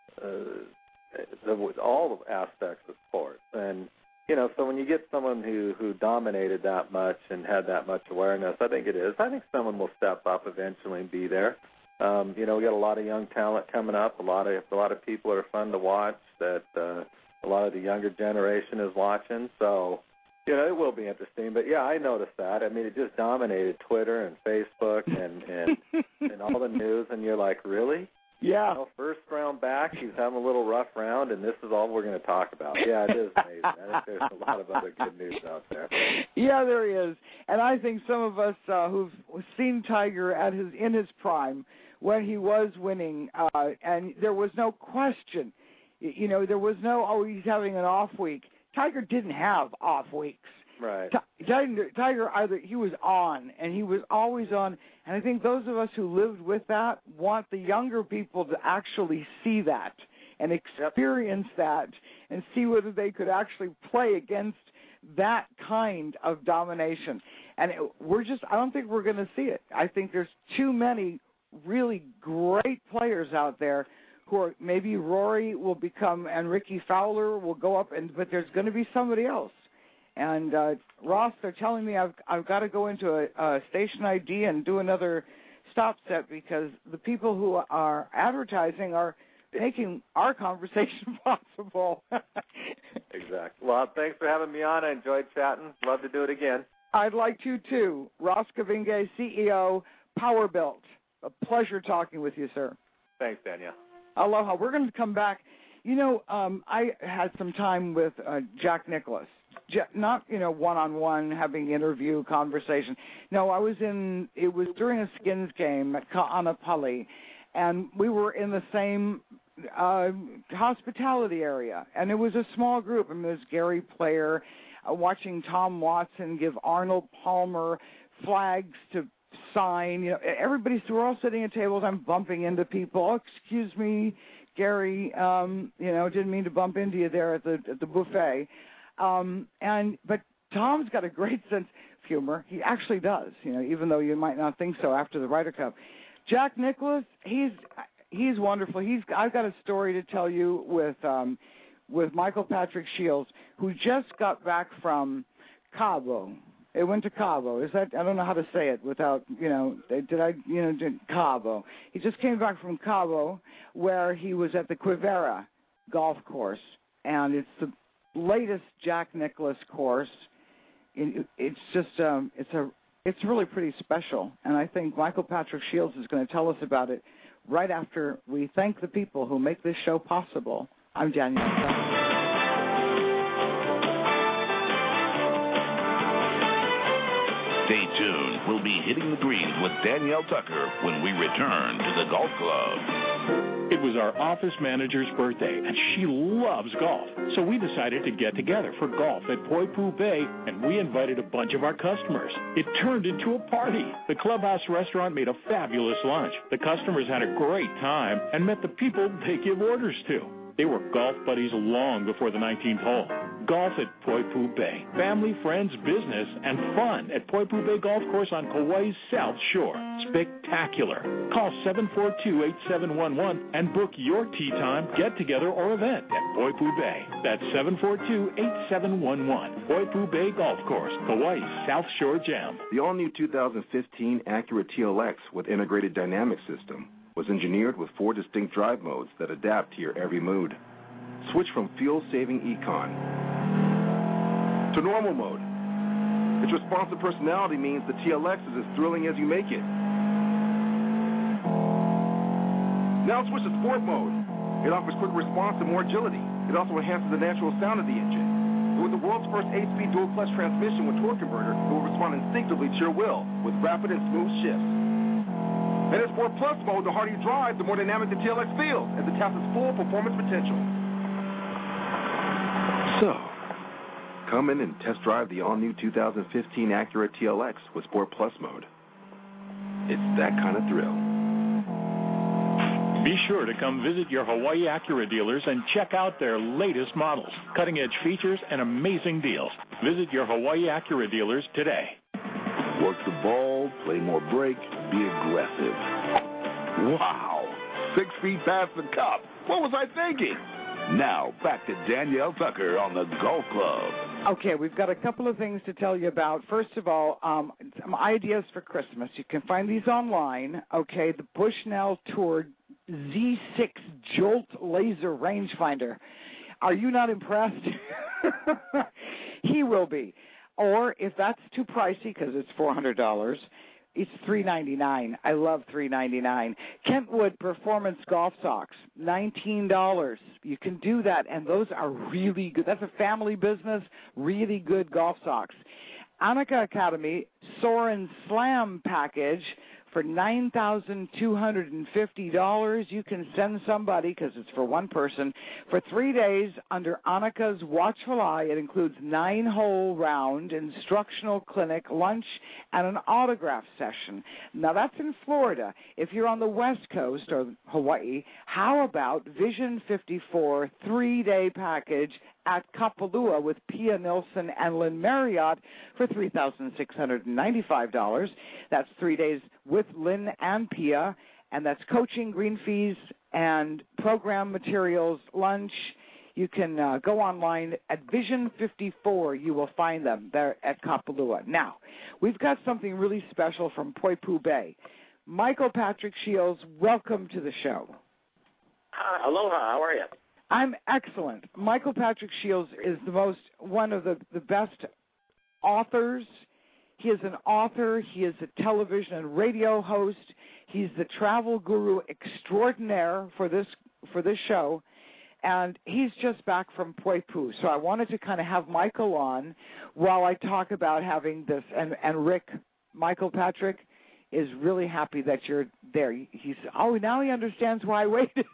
uh, the, all aspects of sports. And, you know, so when you get someone who, who dominated that much and had that much awareness, I think it is. I think someone will step up eventually and be there. Um, you know, we got a lot of young talent coming up. A lot of a lot of people are fun to watch. That uh, a lot of the younger generation is watching. So, you know, it will be interesting. But yeah, I noticed that. I mean, it just dominated Twitter and Facebook and and, and all the news. And you're like, really? Yeah. You know, first round back, he's having a little rough round, and this is all we're going to talk about. Yeah, it is amazing. I think there's a lot of other good news out there. Yeah, there is. And I think some of us uh, who've seen Tiger at his in his prime, when he was winning, uh, and there was no question, you know, there was no, oh, he's having an off week. Tiger didn't have off weeks. Right. Tiger, Tiger either he was on, and he was always on. And I think those of us who lived with that want the younger people to actually see that and experience yep. that and see whether they could actually play against that kind of domination. And it, we're just, I don't think we're going to see it. I think there's too many really great players out there who are, maybe Rory will become, and Ricky Fowler will go up, and but there's going to be somebody else. And uh, Ross, they're telling me I've I've got to go into a, a station I D and do another stop set because the people who are advertising are making our conversation possible. Exactly. Well, thanks for having me on. I enjoyed chatting. Love to do it again. I'd like to too. Ross Kavinge, C E O, Powerbuilt. A pleasure talking with you, sir. Thanks, Danielle. Aloha. We're going to come back. You know, um, I had some time with uh, Jack Nicklaus. Not, you know, one-on-one, having interview, conversation. No, I was in, it was during a Skins game at Ka'anapali, and we were in the same uh, hospitality area, and it was a small group. I mean, there's Gary Player, uh, watching Tom Watson give Arnold Palmer flags to sign. You know, everybody's, we're all sitting at tables. I'm bumping into people. Oh, excuse me, Gary, um, you know, didn't mean to bump into you there at the at the buffet. Um, and but Tom's got a great sense of humor. He actually does, you know, even though you might not think so after the Ryder Cup. Jack Nicklaus, he's he's wonderful. He's I've got a story to tell you with um, with Michael Patrick Shields, who just got back from Cabo. It went to Cabo. Is that I don't know how to say it without you know did I you know did Cabo. He just came back from Cabo, where he was at the Quivera golf course, and it's the latest Jack Nicklaus course. It, it's just um, it's a it's really pretty special, and I think Michael Patrick Shields is going to tell us about it right after we thank the people who make this show possible. I'm Danielle. Stay tuned. We'll be hitting the greens with Danielle Tucker when we return to the Golf Club. It was our office manager's birthday, and she loves golf. So we decided to get together for golf at Poipu Bay, and we invited a bunch of our customers. It turned into a party. The Clubhouse restaurant made a fabulous lunch. The customers had a great time and met the people they give orders to. They were golf buddies long before the nineteenth hole. Golf at Poipu Bay. Family, friends, business, and fun at Poipu Bay Golf Course on Kauai's South Shore. Spectacular. Call seven four two, eight seven one one and book your tee time, get-together, or event at Poipu Bay. That's seven four two, eight seven one one. Poipu Bay Golf Course, Kauai's South Shore Gem. The all-new two thousand fifteen Acura T L X with integrated dynamic system was engineered with four distinct drive modes that adapt to your every mood. Switch from fuel-saving Econ to normal mode. Its responsive personality means the T L X is as thrilling as you make it. Now switch to sport mode. It offers quick response and more agility. It also enhances the natural sound of the engine. And with the world's first eight-speed dual-clutch transmission with torque converter, it will respond instinctively to your will with rapid and smooth shifts. And in Sport Plus mode, the harder you drive, the more dynamic the T L X feels as it taps its full performance potential. So, come in and test drive the all-new two thousand fifteen Acura T L X with Sport Plus mode. It's that kind of thrill. Be sure to come visit your Hawaii Acura dealers and check out their latest models, cutting-edge features, and amazing deals. Visit your Hawaii Acura dealers today. Work the ball, play more break, be aggressive. Wow! Six feet past the cup. What was I thinking? Now, back to Danielle Tucker on the Golf Club. Okay, we've got a couple of things to tell you about. First of all, um, some ideas for Christmas. You can find these online. Okay, the Bushnell Tour Z six Jolt Laser Rangefinder. Are you not impressed? He will be. Or if that's too pricey because it's four hundred dollars, it's three ninety-nine. I love three ninety-nine. Kentwood Performance Golf Socks, nineteen dollars. You can do that, and those are really good. That's a family business, really good golf socks. Annika Academy Soren Slam package for nine thousand two hundred fifty dollars. You can send somebody, because it's for one person, for three days under Annika's watchful eye. It includes nine-hole round, instructional clinic, lunch, and an autograph session. Now, that's in Florida. If you're on the West Coast or Hawaii, how about Vision fifty-four three-day package at Kapalua with Pia Nilsson and Lynn Marriott for three thousand six hundred ninety-five dollars. That's three days with Lynn and Pia, and that's coaching, green fees, and program materials, lunch. You can uh, go online at Vision fifty-four. You will find them there at Kapalua. Now, we've got something really special from Poipu Bay. Michael Patrick Shields, welcome to the show. Uh, aloha, how are you? I'm excellent. Michael Patrick Shields is the most one of the, the best authors. He is an author. He is a television and radio host. He's the travel guru extraordinaire for this for this show, and he's just back from Poipu. So I wanted to kind of have Michael on while I talk about having this. And, and Rick, Michael Patrick is really happy that you're there. He's oh now he understands why I waited.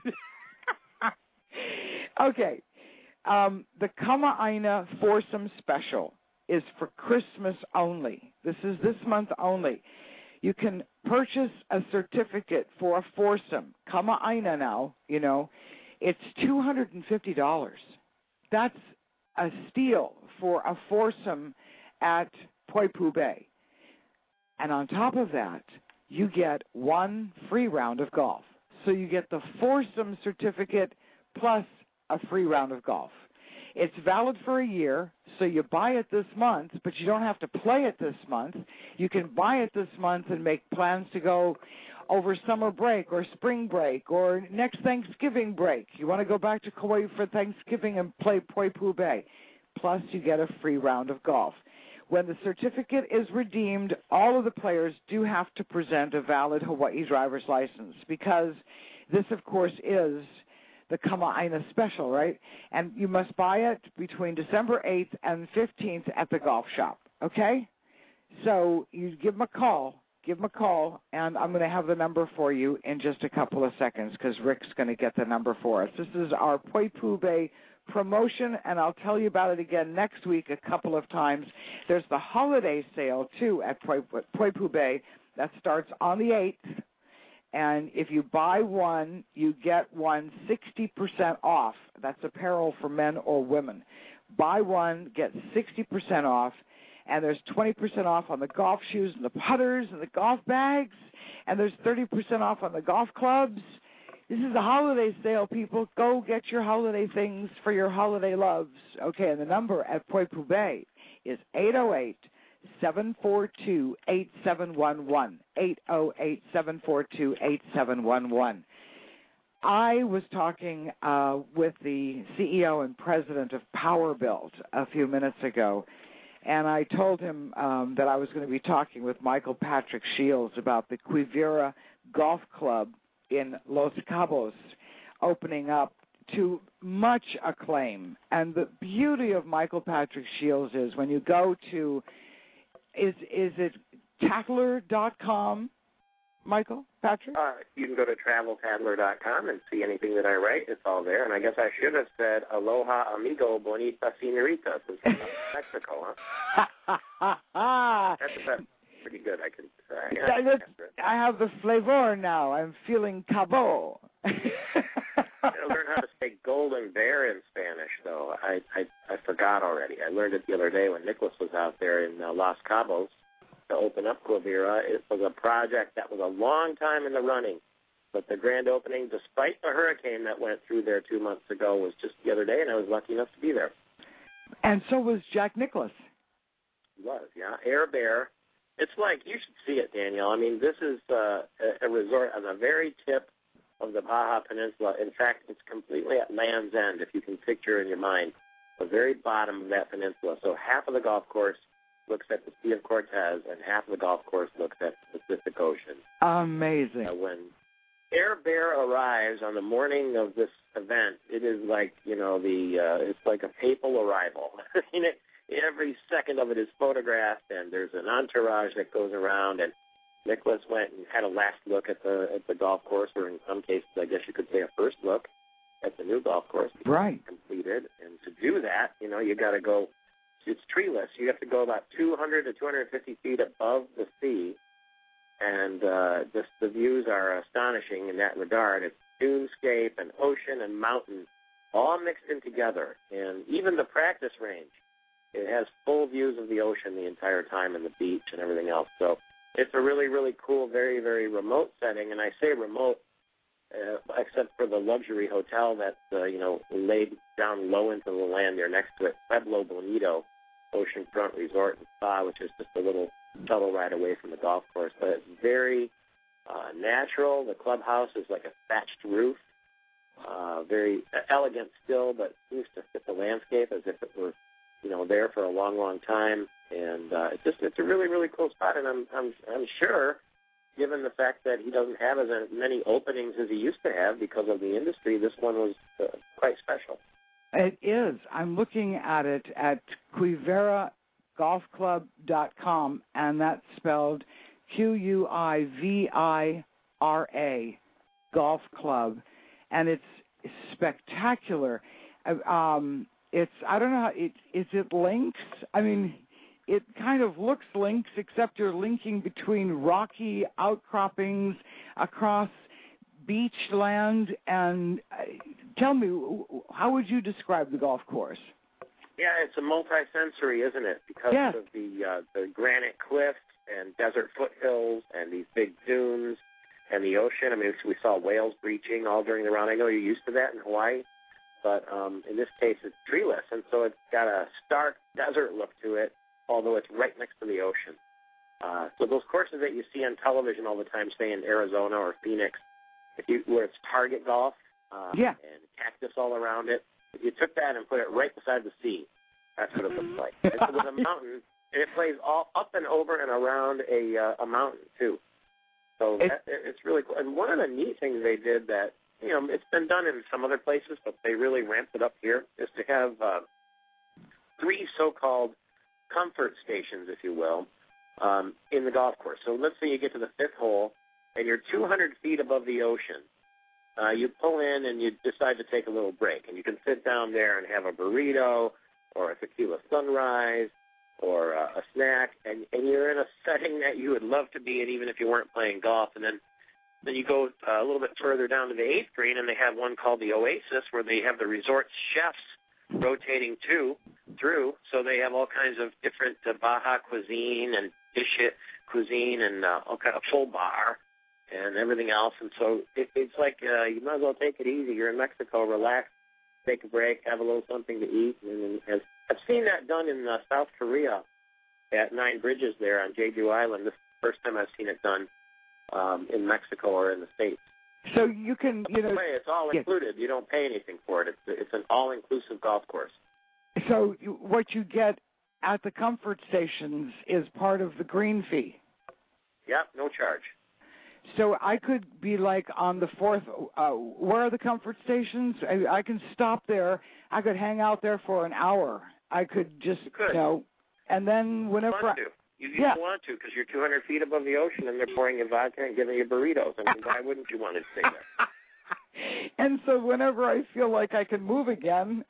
Okay, um, the Kama'aina Foursome Special is for Christmas only. This is this month only. You can purchase a certificate for a foursome. Kama'aina now, you know, it's two hundred fifty dollars. That's a steal for a foursome at Poipu Bay. And on top of that, you get one free round of golf. So you get the foursome certificate plus a free round of golf. It's valid for a year, so you buy it this month, but you don't have to play it this month. You can buy it this month and make plans to go over summer break or spring break or next Thanksgiving break. You want to go back to Kauai for Thanksgiving and play Poipu Bay. Plus, you get a free round of golf. When the certificate is redeemed, all of the players do have to present a valid Hawaii driver's license because this, of course, is the Kama'aina Special, right? And you must buy it between December eighth and fifteenth at the golf shop, okay? So you give them a call, give them a call, and I'm going to have the number for you in just a couple of seconds because Rick's going to get the number for us. This is our Poipu Bay promotion, and I'll tell you about it again next week a couple of times. There's the holiday sale, too, at Poipu Bay. That starts on the eighth. And if you buy one, you get one sixty percent off. That's apparel for men or women. Buy one, get sixty percent off, and there's twenty percent off on the golf shoes and the putters and the golf bags, and there's thirty percent off on the golf clubs. This is a holiday sale, people. Go get your holiday things for your holiday loves. Okay, and the number at Poipu Bay is eight oh eight, seven four two, eight seven one one, eight oh eight, seven four two, eight seven one one. I was talking uh, with the C E O and president of PowerBuilt a few minutes ago, and I told him um, that I was going to be talking with Michael Patrick Shields about the Quivira Golf Club in Los Cabos opening up to much acclaim. And the beauty of Michael Patrick Shields is when you go to Is is it Tattler dot com, Michael Patrick? Uh, you can go to travel tattler dot com and see anything that I write. It's all there. And I guess I should have said aloha amigo bonita senorita since I'm from Mexico, huh? that's, that's pretty good. I can. Uh, yeah, I, I have the flavor now. I'm feeling cabo. I learn how to say golden bear in Spanish, though. I, I I forgot already. I learned it the other day when Nicholas was out there in uh, Los Cabos. to open up Quivira. It was a project that was a long time in the running, but the grand opening, despite the hurricane that went through there two months ago, was just the other day, and I was lucky enough to be there. And so was Jack Nicklaus. He was, yeah. Air Bear. It's like, you should see it, Danielle. I mean, this is uh, a, a resort on the very tip of the Baja Peninsula. In fact, it's completely at Land's End, if you can picture in your mind, the very bottom of that peninsula. So half of the golf course looks at the Sea of Cortez, and half of the golf course looks at the Pacific Ocean. Amazing. Uh, when Air Bear arrives on the morning of this event, it is like, you know, the uh, it's like a papal arrival. You know, every second of it is photographed, and there's an entourage that goes around, and Nicklaus went and had a last look at the at the golf course, or in some cases, I guess you could say a first look at the new golf course. Right. Completed. And to do that, you know, you got to go, it's treeless. You have to go about two hundred to two hundred fifty feet above the sea, and uh, just the views are astonishing in that regard. It's dunescape and ocean and mountain all mixed in together. And even the practice range, it has full views of the ocean the entire time and the beach and everything else. So it's a really, really cool, very, very remote setting. And I say remote, uh, except for the luxury hotel that's, uh, you know, laid down low into the land there next to it, Pueblo Bonito Oceanfront Resort and Spa, which is just a little shuttle ride away from the golf course. But it's very uh, natural. The clubhouse is like a thatched roof, uh, very elegant still, but seems to fit the landscape as if it were, you know, there for a long, long time. And uh, it's just it's a really, really cool spot. And I'm I'm I'm sure, given the fact that he doesn't have as many openings as he used to have because of the industry, this one was uh, quite special. It is. I'm looking at it at Quivira Golf Club dot com, and that's spelled Q U I V I R A, Golf Club, and it's spectacular. Um, it's, I don't know, how, it, is it links? I mean, it kind of looks links, except you're linking between rocky outcroppings across beach land. And uh, tell me, how would you describe the golf course? Yeah, it's a multi-sensory, isn't it? Because yes. of the uh, the granite cliffs and desert foothills and these big dunes and the ocean. I mean, we saw whales breaching all during the round. I know you're used to that in Hawaii, but um, in this case it's treeless, and so it's got a stark desert look to it, although it's right next to the ocean. Uh, so those courses that you see on television all the time, say in Arizona or Phoenix, if you, where it's target golf uh, yeah. and cactus all around it, if you took that and put it right beside the sea, that's what it looks like. It's with a mountain, and it plays all up and over and around a uh, a mountain too. So it, that, it's really cool. And one of the neat things they did that, you know, it's been done in some other places, but they really ramped it up here, is to have uh, three so-called comfort stations, if you will, um, in the golf course. So let's say you get to the fifth hole, and you're two hundred feet above the ocean. Uh, you pull in and you decide to take a little break, and you can sit down there and have a burrito or a tequila sunrise or uh, a snack, and, and you're in a setting that you would love to be in even if you weren't playing golf. And then, then you go uh, a little bit further down to the eighth green, and they have one called the Oasis, where they have the resort chefs rotating too, through, so they have all kinds of different uh, Baja cuisine and dish cuisine and uh, all kind of full bar and everything else. And so it, it's like uh, you might as well take it easy. You're in Mexico, relax, take a break, have a little something to eat. And, and I've seen that done in uh, South Korea at Nine Bridges there on Jeju Island. This is the first time I've seen it done um, in Mexico or in the States. So you can, you know, way, it's all included. You don't pay anything for it. It's it's an all-inclusive golf course. So you, what you get at the comfort stations is part of the green fee. Yep, no charge. So I could be like on the fourth. Uh, where are the comfort stations? I, I can stop there. I could hang out there for an hour. I could just, you, could. you know, and then whenever. You want to. You, you yeah. want to because you're two hundred feet above the ocean and they're pouring you vodka and giving you burritos. I mean, why wouldn't you want to stay there? And so whenever I feel like I can move again,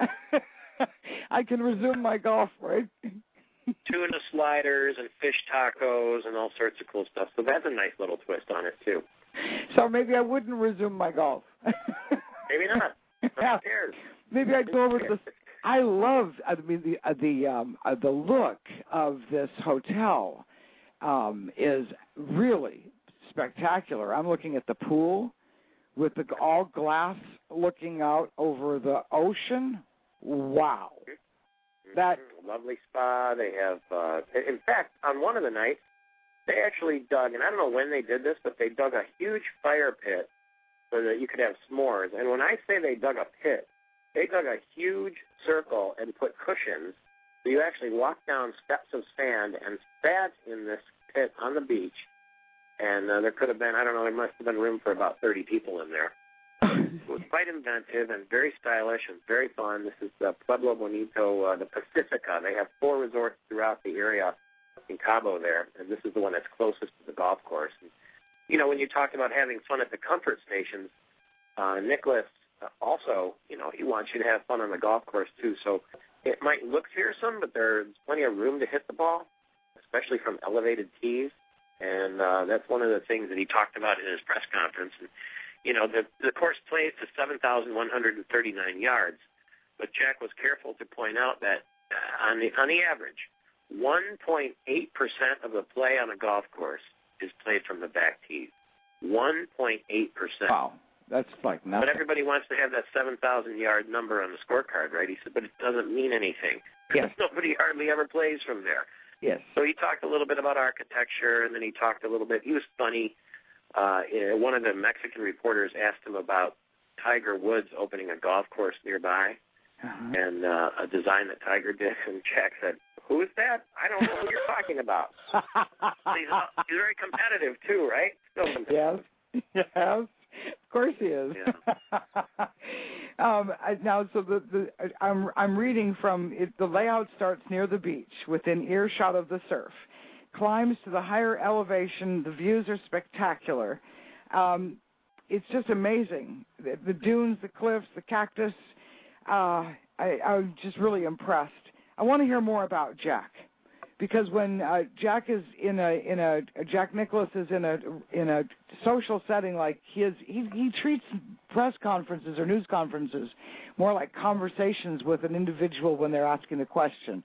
I can resume my golf, right? Tuna sliders and fish tacos and all sorts of cool stuff. So that's a nice little twist on it, too. So maybe I wouldn't resume my golf. Maybe not. Who cares? Maybe I'd go over to the... I love, I mean, the uh, the um, uh, the look of this hotel. um, is really spectacular. I'm looking at the pool with the all glass looking out over the ocean. Wow. That lovely spa. They have, uh, in fact, on one of the nights, they actually dug, and I don't know when they did this, but they dug a huge fire pit so that you could have s'mores. And when I say they dug a pit, they dug a huge circle and put cushions. So you actually walked down steps of sand and sat in this pit on the beach. And uh, there could have been, I don't know, there must have been room for about thirty people in there. It was quite inventive and very stylish and very fun. This is uh, Pueblo Bonito, uh, the Pacifica. They have four resorts throughout the area in Cabo there, and this is the one that's closest to the golf course. And, you know, when you talk about having fun at the comfort stations, uh, Nicholas uh, also, you know, he wants you to have fun on the golf course too. So it might look fearsome, but there's plenty of room to hit the ball, especially from elevated tees. And uh, that's one of the things that he talked about in his press conference. And, you know, the, the course plays to seven thousand one hundred thirty-nine yards, but Jack was careful to point out that uh, on the on the average, one point eight percent of the play on a golf course is played from the back tees. one point eight percent. Wow, that's like nothing. But everybody wants to have that seven thousand yard number on the scorecard, right? He said, but it doesn't mean anything. Yes. Nobody hardly ever plays from there. Yes. So he talked a little bit about architecture, and then he talked a little bit. He was funny. Uh, one of the Mexican reporters asked him about Tiger Woods opening a golf course nearby, uh-huh. and uh, a design that Tiger did. And Jack said, "Who is that? I don't know who you're talking about." So he's, he's very competitive too, right? Still competitive. Yes. Yes. Of course he is. Yeah. um, I, now, so the, the I'm I'm reading from it. The layout starts near the beach, within earshot of the surf. Climbs to the higher elevation. The views are spectacular. Um, it's just amazing. The, the dunes, the cliffs, the cactus. Uh, I, I'm just really impressed. I want to hear more about Jack, because when uh, Jack is in a in a Jack Nicklaus is in a in a social setting like his, he he treats press conferences or news conferences more like conversations with an individual when they're asking the question.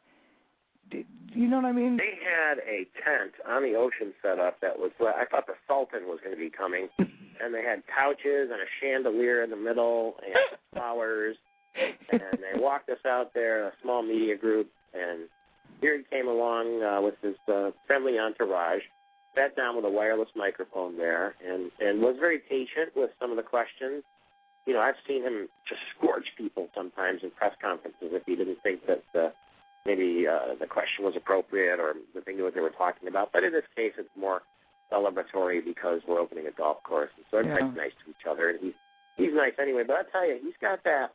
Do you know what I mean? They had a tent on the ocean set up that was, I thought the Sultan was going to be coming, and they had couches and a chandelier in the middle and flowers, and they walked us out there, a small media group, and here he came along uh, with his uh, friendly entourage, sat down with a wireless microphone there, and, and was very patient with some of the questions. You know, I've seen him just scorch people sometimes in press conferences if he didn't think that uh, maybe uh, the question was appropriate or the thing what they were talking about. But in this case, it's more celebratory because we're opening a golf course. And so everybody's yeah. nice to each other. And he's, he's nice anyway. But I'll tell you, he's got that.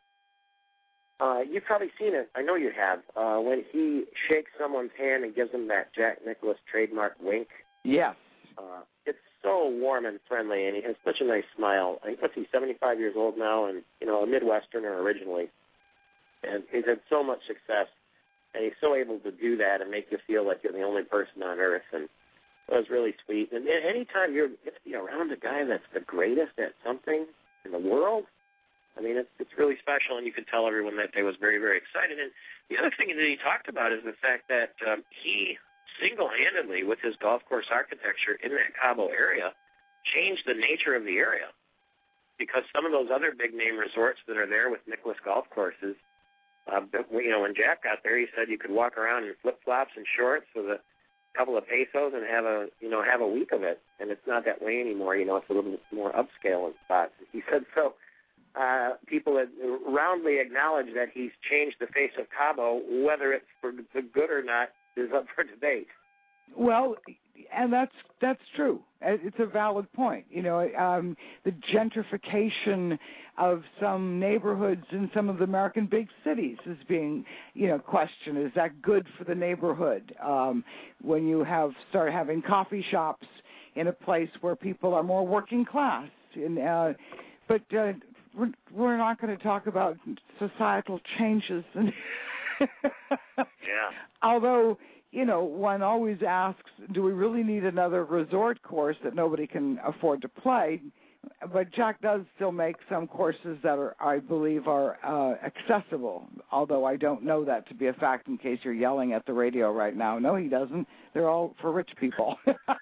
Uh, you've probably seen it. I know you have. Uh, when he shakes someone's hand and gives them that Jack Nicklaus trademark wink. Yes. Uh, it's so warm and friendly, and he has such a nice smile. I think, what's he, seventy-five years old now, and, you know, a Midwesterner originally. And he's had so much success. And he's so able to do that and make you feel like you're the only person on earth. And it was really sweet. And anytime you're get to be around a guy that's the greatest at something in the world, I mean, it's, it's really special. And you could tell everyone that day was very, very excited. And the other thing that he talked about is the fact that um, he single-handedly, with his golf course architecture in that Cabo area, changed the nature of the area. Because some of those other big-name resorts that are there with Nicklaus golf courses, Uh, you know, when Jack got there, he said you could walk around in flip-flops and shorts with a couple of pesos and have a, you know, have a week of it. And it's not that way anymore. You know, it's a little bit more upscale in spots. He said so. Uh, people had roundly acknowledged that he's changed the face of Cabo. Whether it's for the good or not is up for debate. Well, and that's that's true. It's a valid point. You know, um, the gentrification of some neighborhoods in some of the American big cities is being, you know, questioned. Is that good for the neighborhood? Um, when you have start having coffee shops in a place where people are more working class, and uh, but uh, we're, we're not going to talk about societal changes. And yeah. Although, you know, one always asks, do we really need another resort course that nobody can afford to play? but Jack does still make some courses that are, I believe, are uh, accessible, although I don't know that to be a fact in case you're yelling at the radio right now. No, he doesn't. They're all for rich people.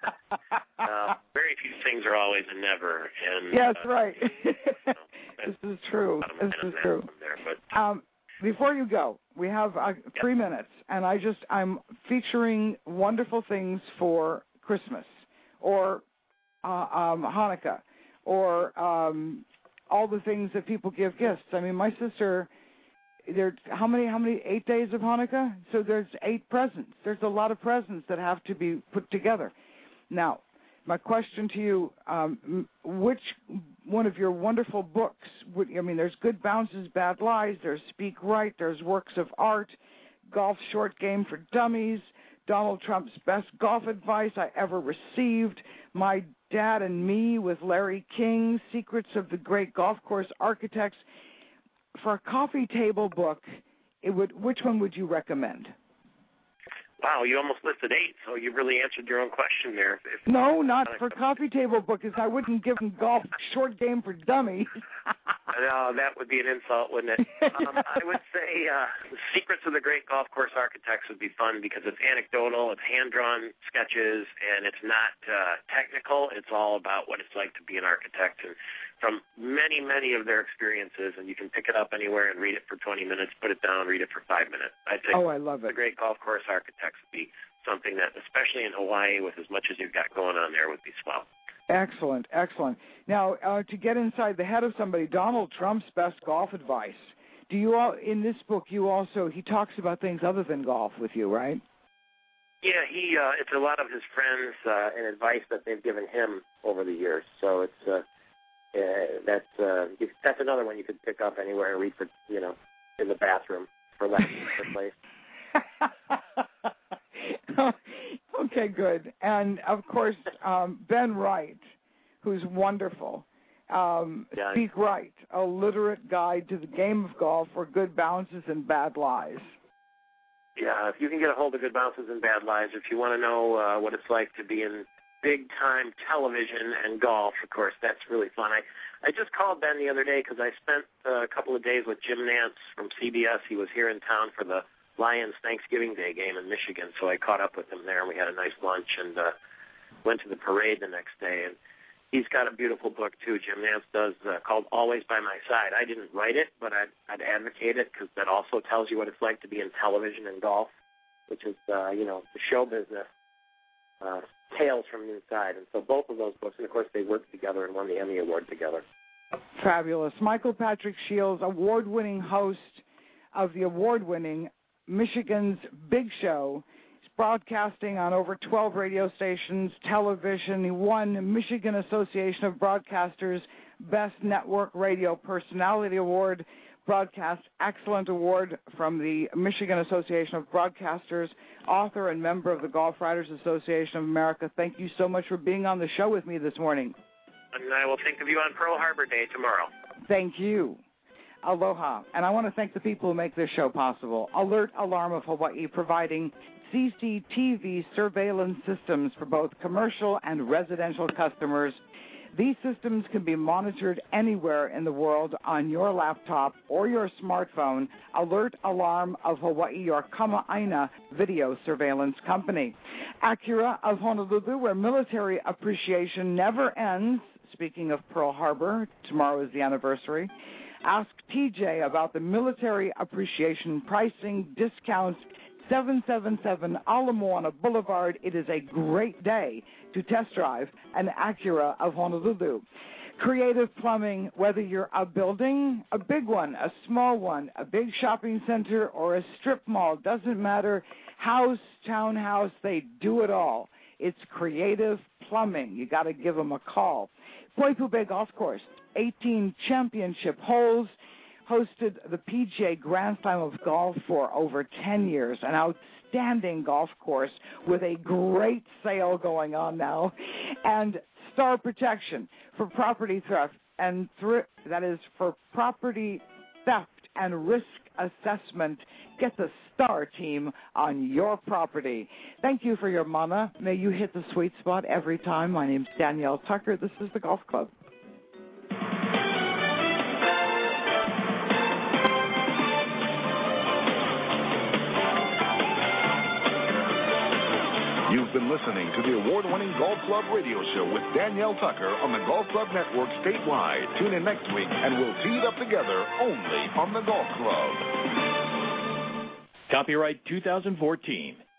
uh, very few things are always a never. And, yes, uh, right. you know, This is true. This is true. There, but. Um, before you go, we have uh, three minutes, and I just, I'm featuring wonderful things for Christmas or uh, um, Hanukkah, or um, all the things that people give gifts. I mean, my sister, there, how many, how many, eight days of Hanukkah? So there's eight presents. There's a lot of presents that have to be put together. Now, my question to you, um, which one of your wonderful books, would, I mean, there's Good Bounces, Bad Lies, there's Speak Right, there's Works of Art, Golf Short Game for Dummies, Donald Trump's Best Golf Advice I Ever Received, My Dad and Me with Larry King, Secrets of the Great Golf Course Architects. For a coffee table book, it would, which one would you recommend? Wow, you almost listed eight, so you really answered your own question there. If, if no, not for coffee table book, because I wouldn't give them Golf Short Game for Dummies. No, that would be an insult, wouldn't it? um, I would say uh, Secrets of the Great Golf Course Architects would be fun because it's anecdotal, it's hand-drawn sketches, and it's not uh, technical. It's all about what it's like to be an architect, and from many, many of their experiences, and you can pick it up anywhere and read it for twenty minutes, put it down, read it for five minutes. I'd say oh, I love it. The Great Golf Course Architects would be something that, especially in Hawaii, with as much as you've got going on there, would be swell. Excellent, excellent. Now, uh, to get inside the head of somebody, Donald Trump's Best Golf Advice. Do you all, in this book, you also, he talks about things other than golf with you, right? Yeah, he. Uh, it's a lot of his friends uh, and advice that they've given him over the years. So it's uh, uh, that's uh, that's another one you could pick up anywhere and read for, you know, in the bathroom, for lack of a better place. Okay, good. And, of course, um, Ben Wright, who's wonderful. Um, yeah. Speak Right, a literate guide to the game of golf for good bounces and bad lies. Yeah, if you can get a hold of Good Bounces and Bad Lies, if you want to know uh, what it's like to be in big-time television and golf, of course, that's really fun. I, I just called Ben the other day because I spent uh, a couple of days with Jim Nance from C B S. He was here in town for the Lions Thanksgiving Day game in Michigan, so I caught up with him there, and we had a nice lunch and uh, went to the parade the next day. And he's got a beautiful book, too, Jim Nance does, uh, called Always by My Side. I didn't write it, but I'd, I'd advocate it because that also tells you what it's like to be in television and golf, which is, uh, you know, the show business, uh, tales from the inside. And so both of those books, and, of course, they worked together and won the Emmy Award together. Fabulous. Michael Patrick Shields, award-winning host of the award-winning Michigan's Big Show. He's broadcasting on over twelve radio stations, television. He won Michigan Association of Broadcasters Best Network Radio Personality Award, Broadcast Excellent Award from the Michigan Association of Broadcasters, author and member of the Golf Writers Association of America. Thank you so much for being on the show with me this morning. And I will think of you on Pearl Harbor Day tomorrow. Thank you. Aloha. And I want to thank the people who make this show possible. Alert Alarm of Hawaii, providing C C T V surveillance systems for both commercial and residential customers. These systems can be monitored anywhere in the world on your laptop or your smartphone. Alert Alarm of Hawaii, your Kama'aina video surveillance company. Acura of Honolulu, where military appreciation never ends. Speaking of Pearl Harbor, tomorrow is the anniversary. Ask T J about the military appreciation pricing discounts. seven seven seven Ala Moana Boulevard. It is a great day to test drive an Acura of Honolulu. Creative Plumbing, whether you're a building, a big one, a small one, a big shopping center, or a strip mall, doesn't matter. House, townhouse, they do it all. It's Creative Plumbing. You got to give them a call. Poipu Bay Golf Course, eighteen championship holes, hosted the P G A Grand Slam of Golf for over ten years, an outstanding golf course with a great sale going on now, and Star Protection for property theft, and thr- that is for property theft and risk assessment. Get the Star team on your property. Thank you for your mana. May you hit the sweet spot every time. My name's Danielle Tucker. This is the Golf Club. listening to the award-winning Golf Club radio show with Danielle Tucker on the Golf Club Network statewide. Tune in next week, and we'll tee it up together only on the Golf Club. Copyright two thousand fourteen.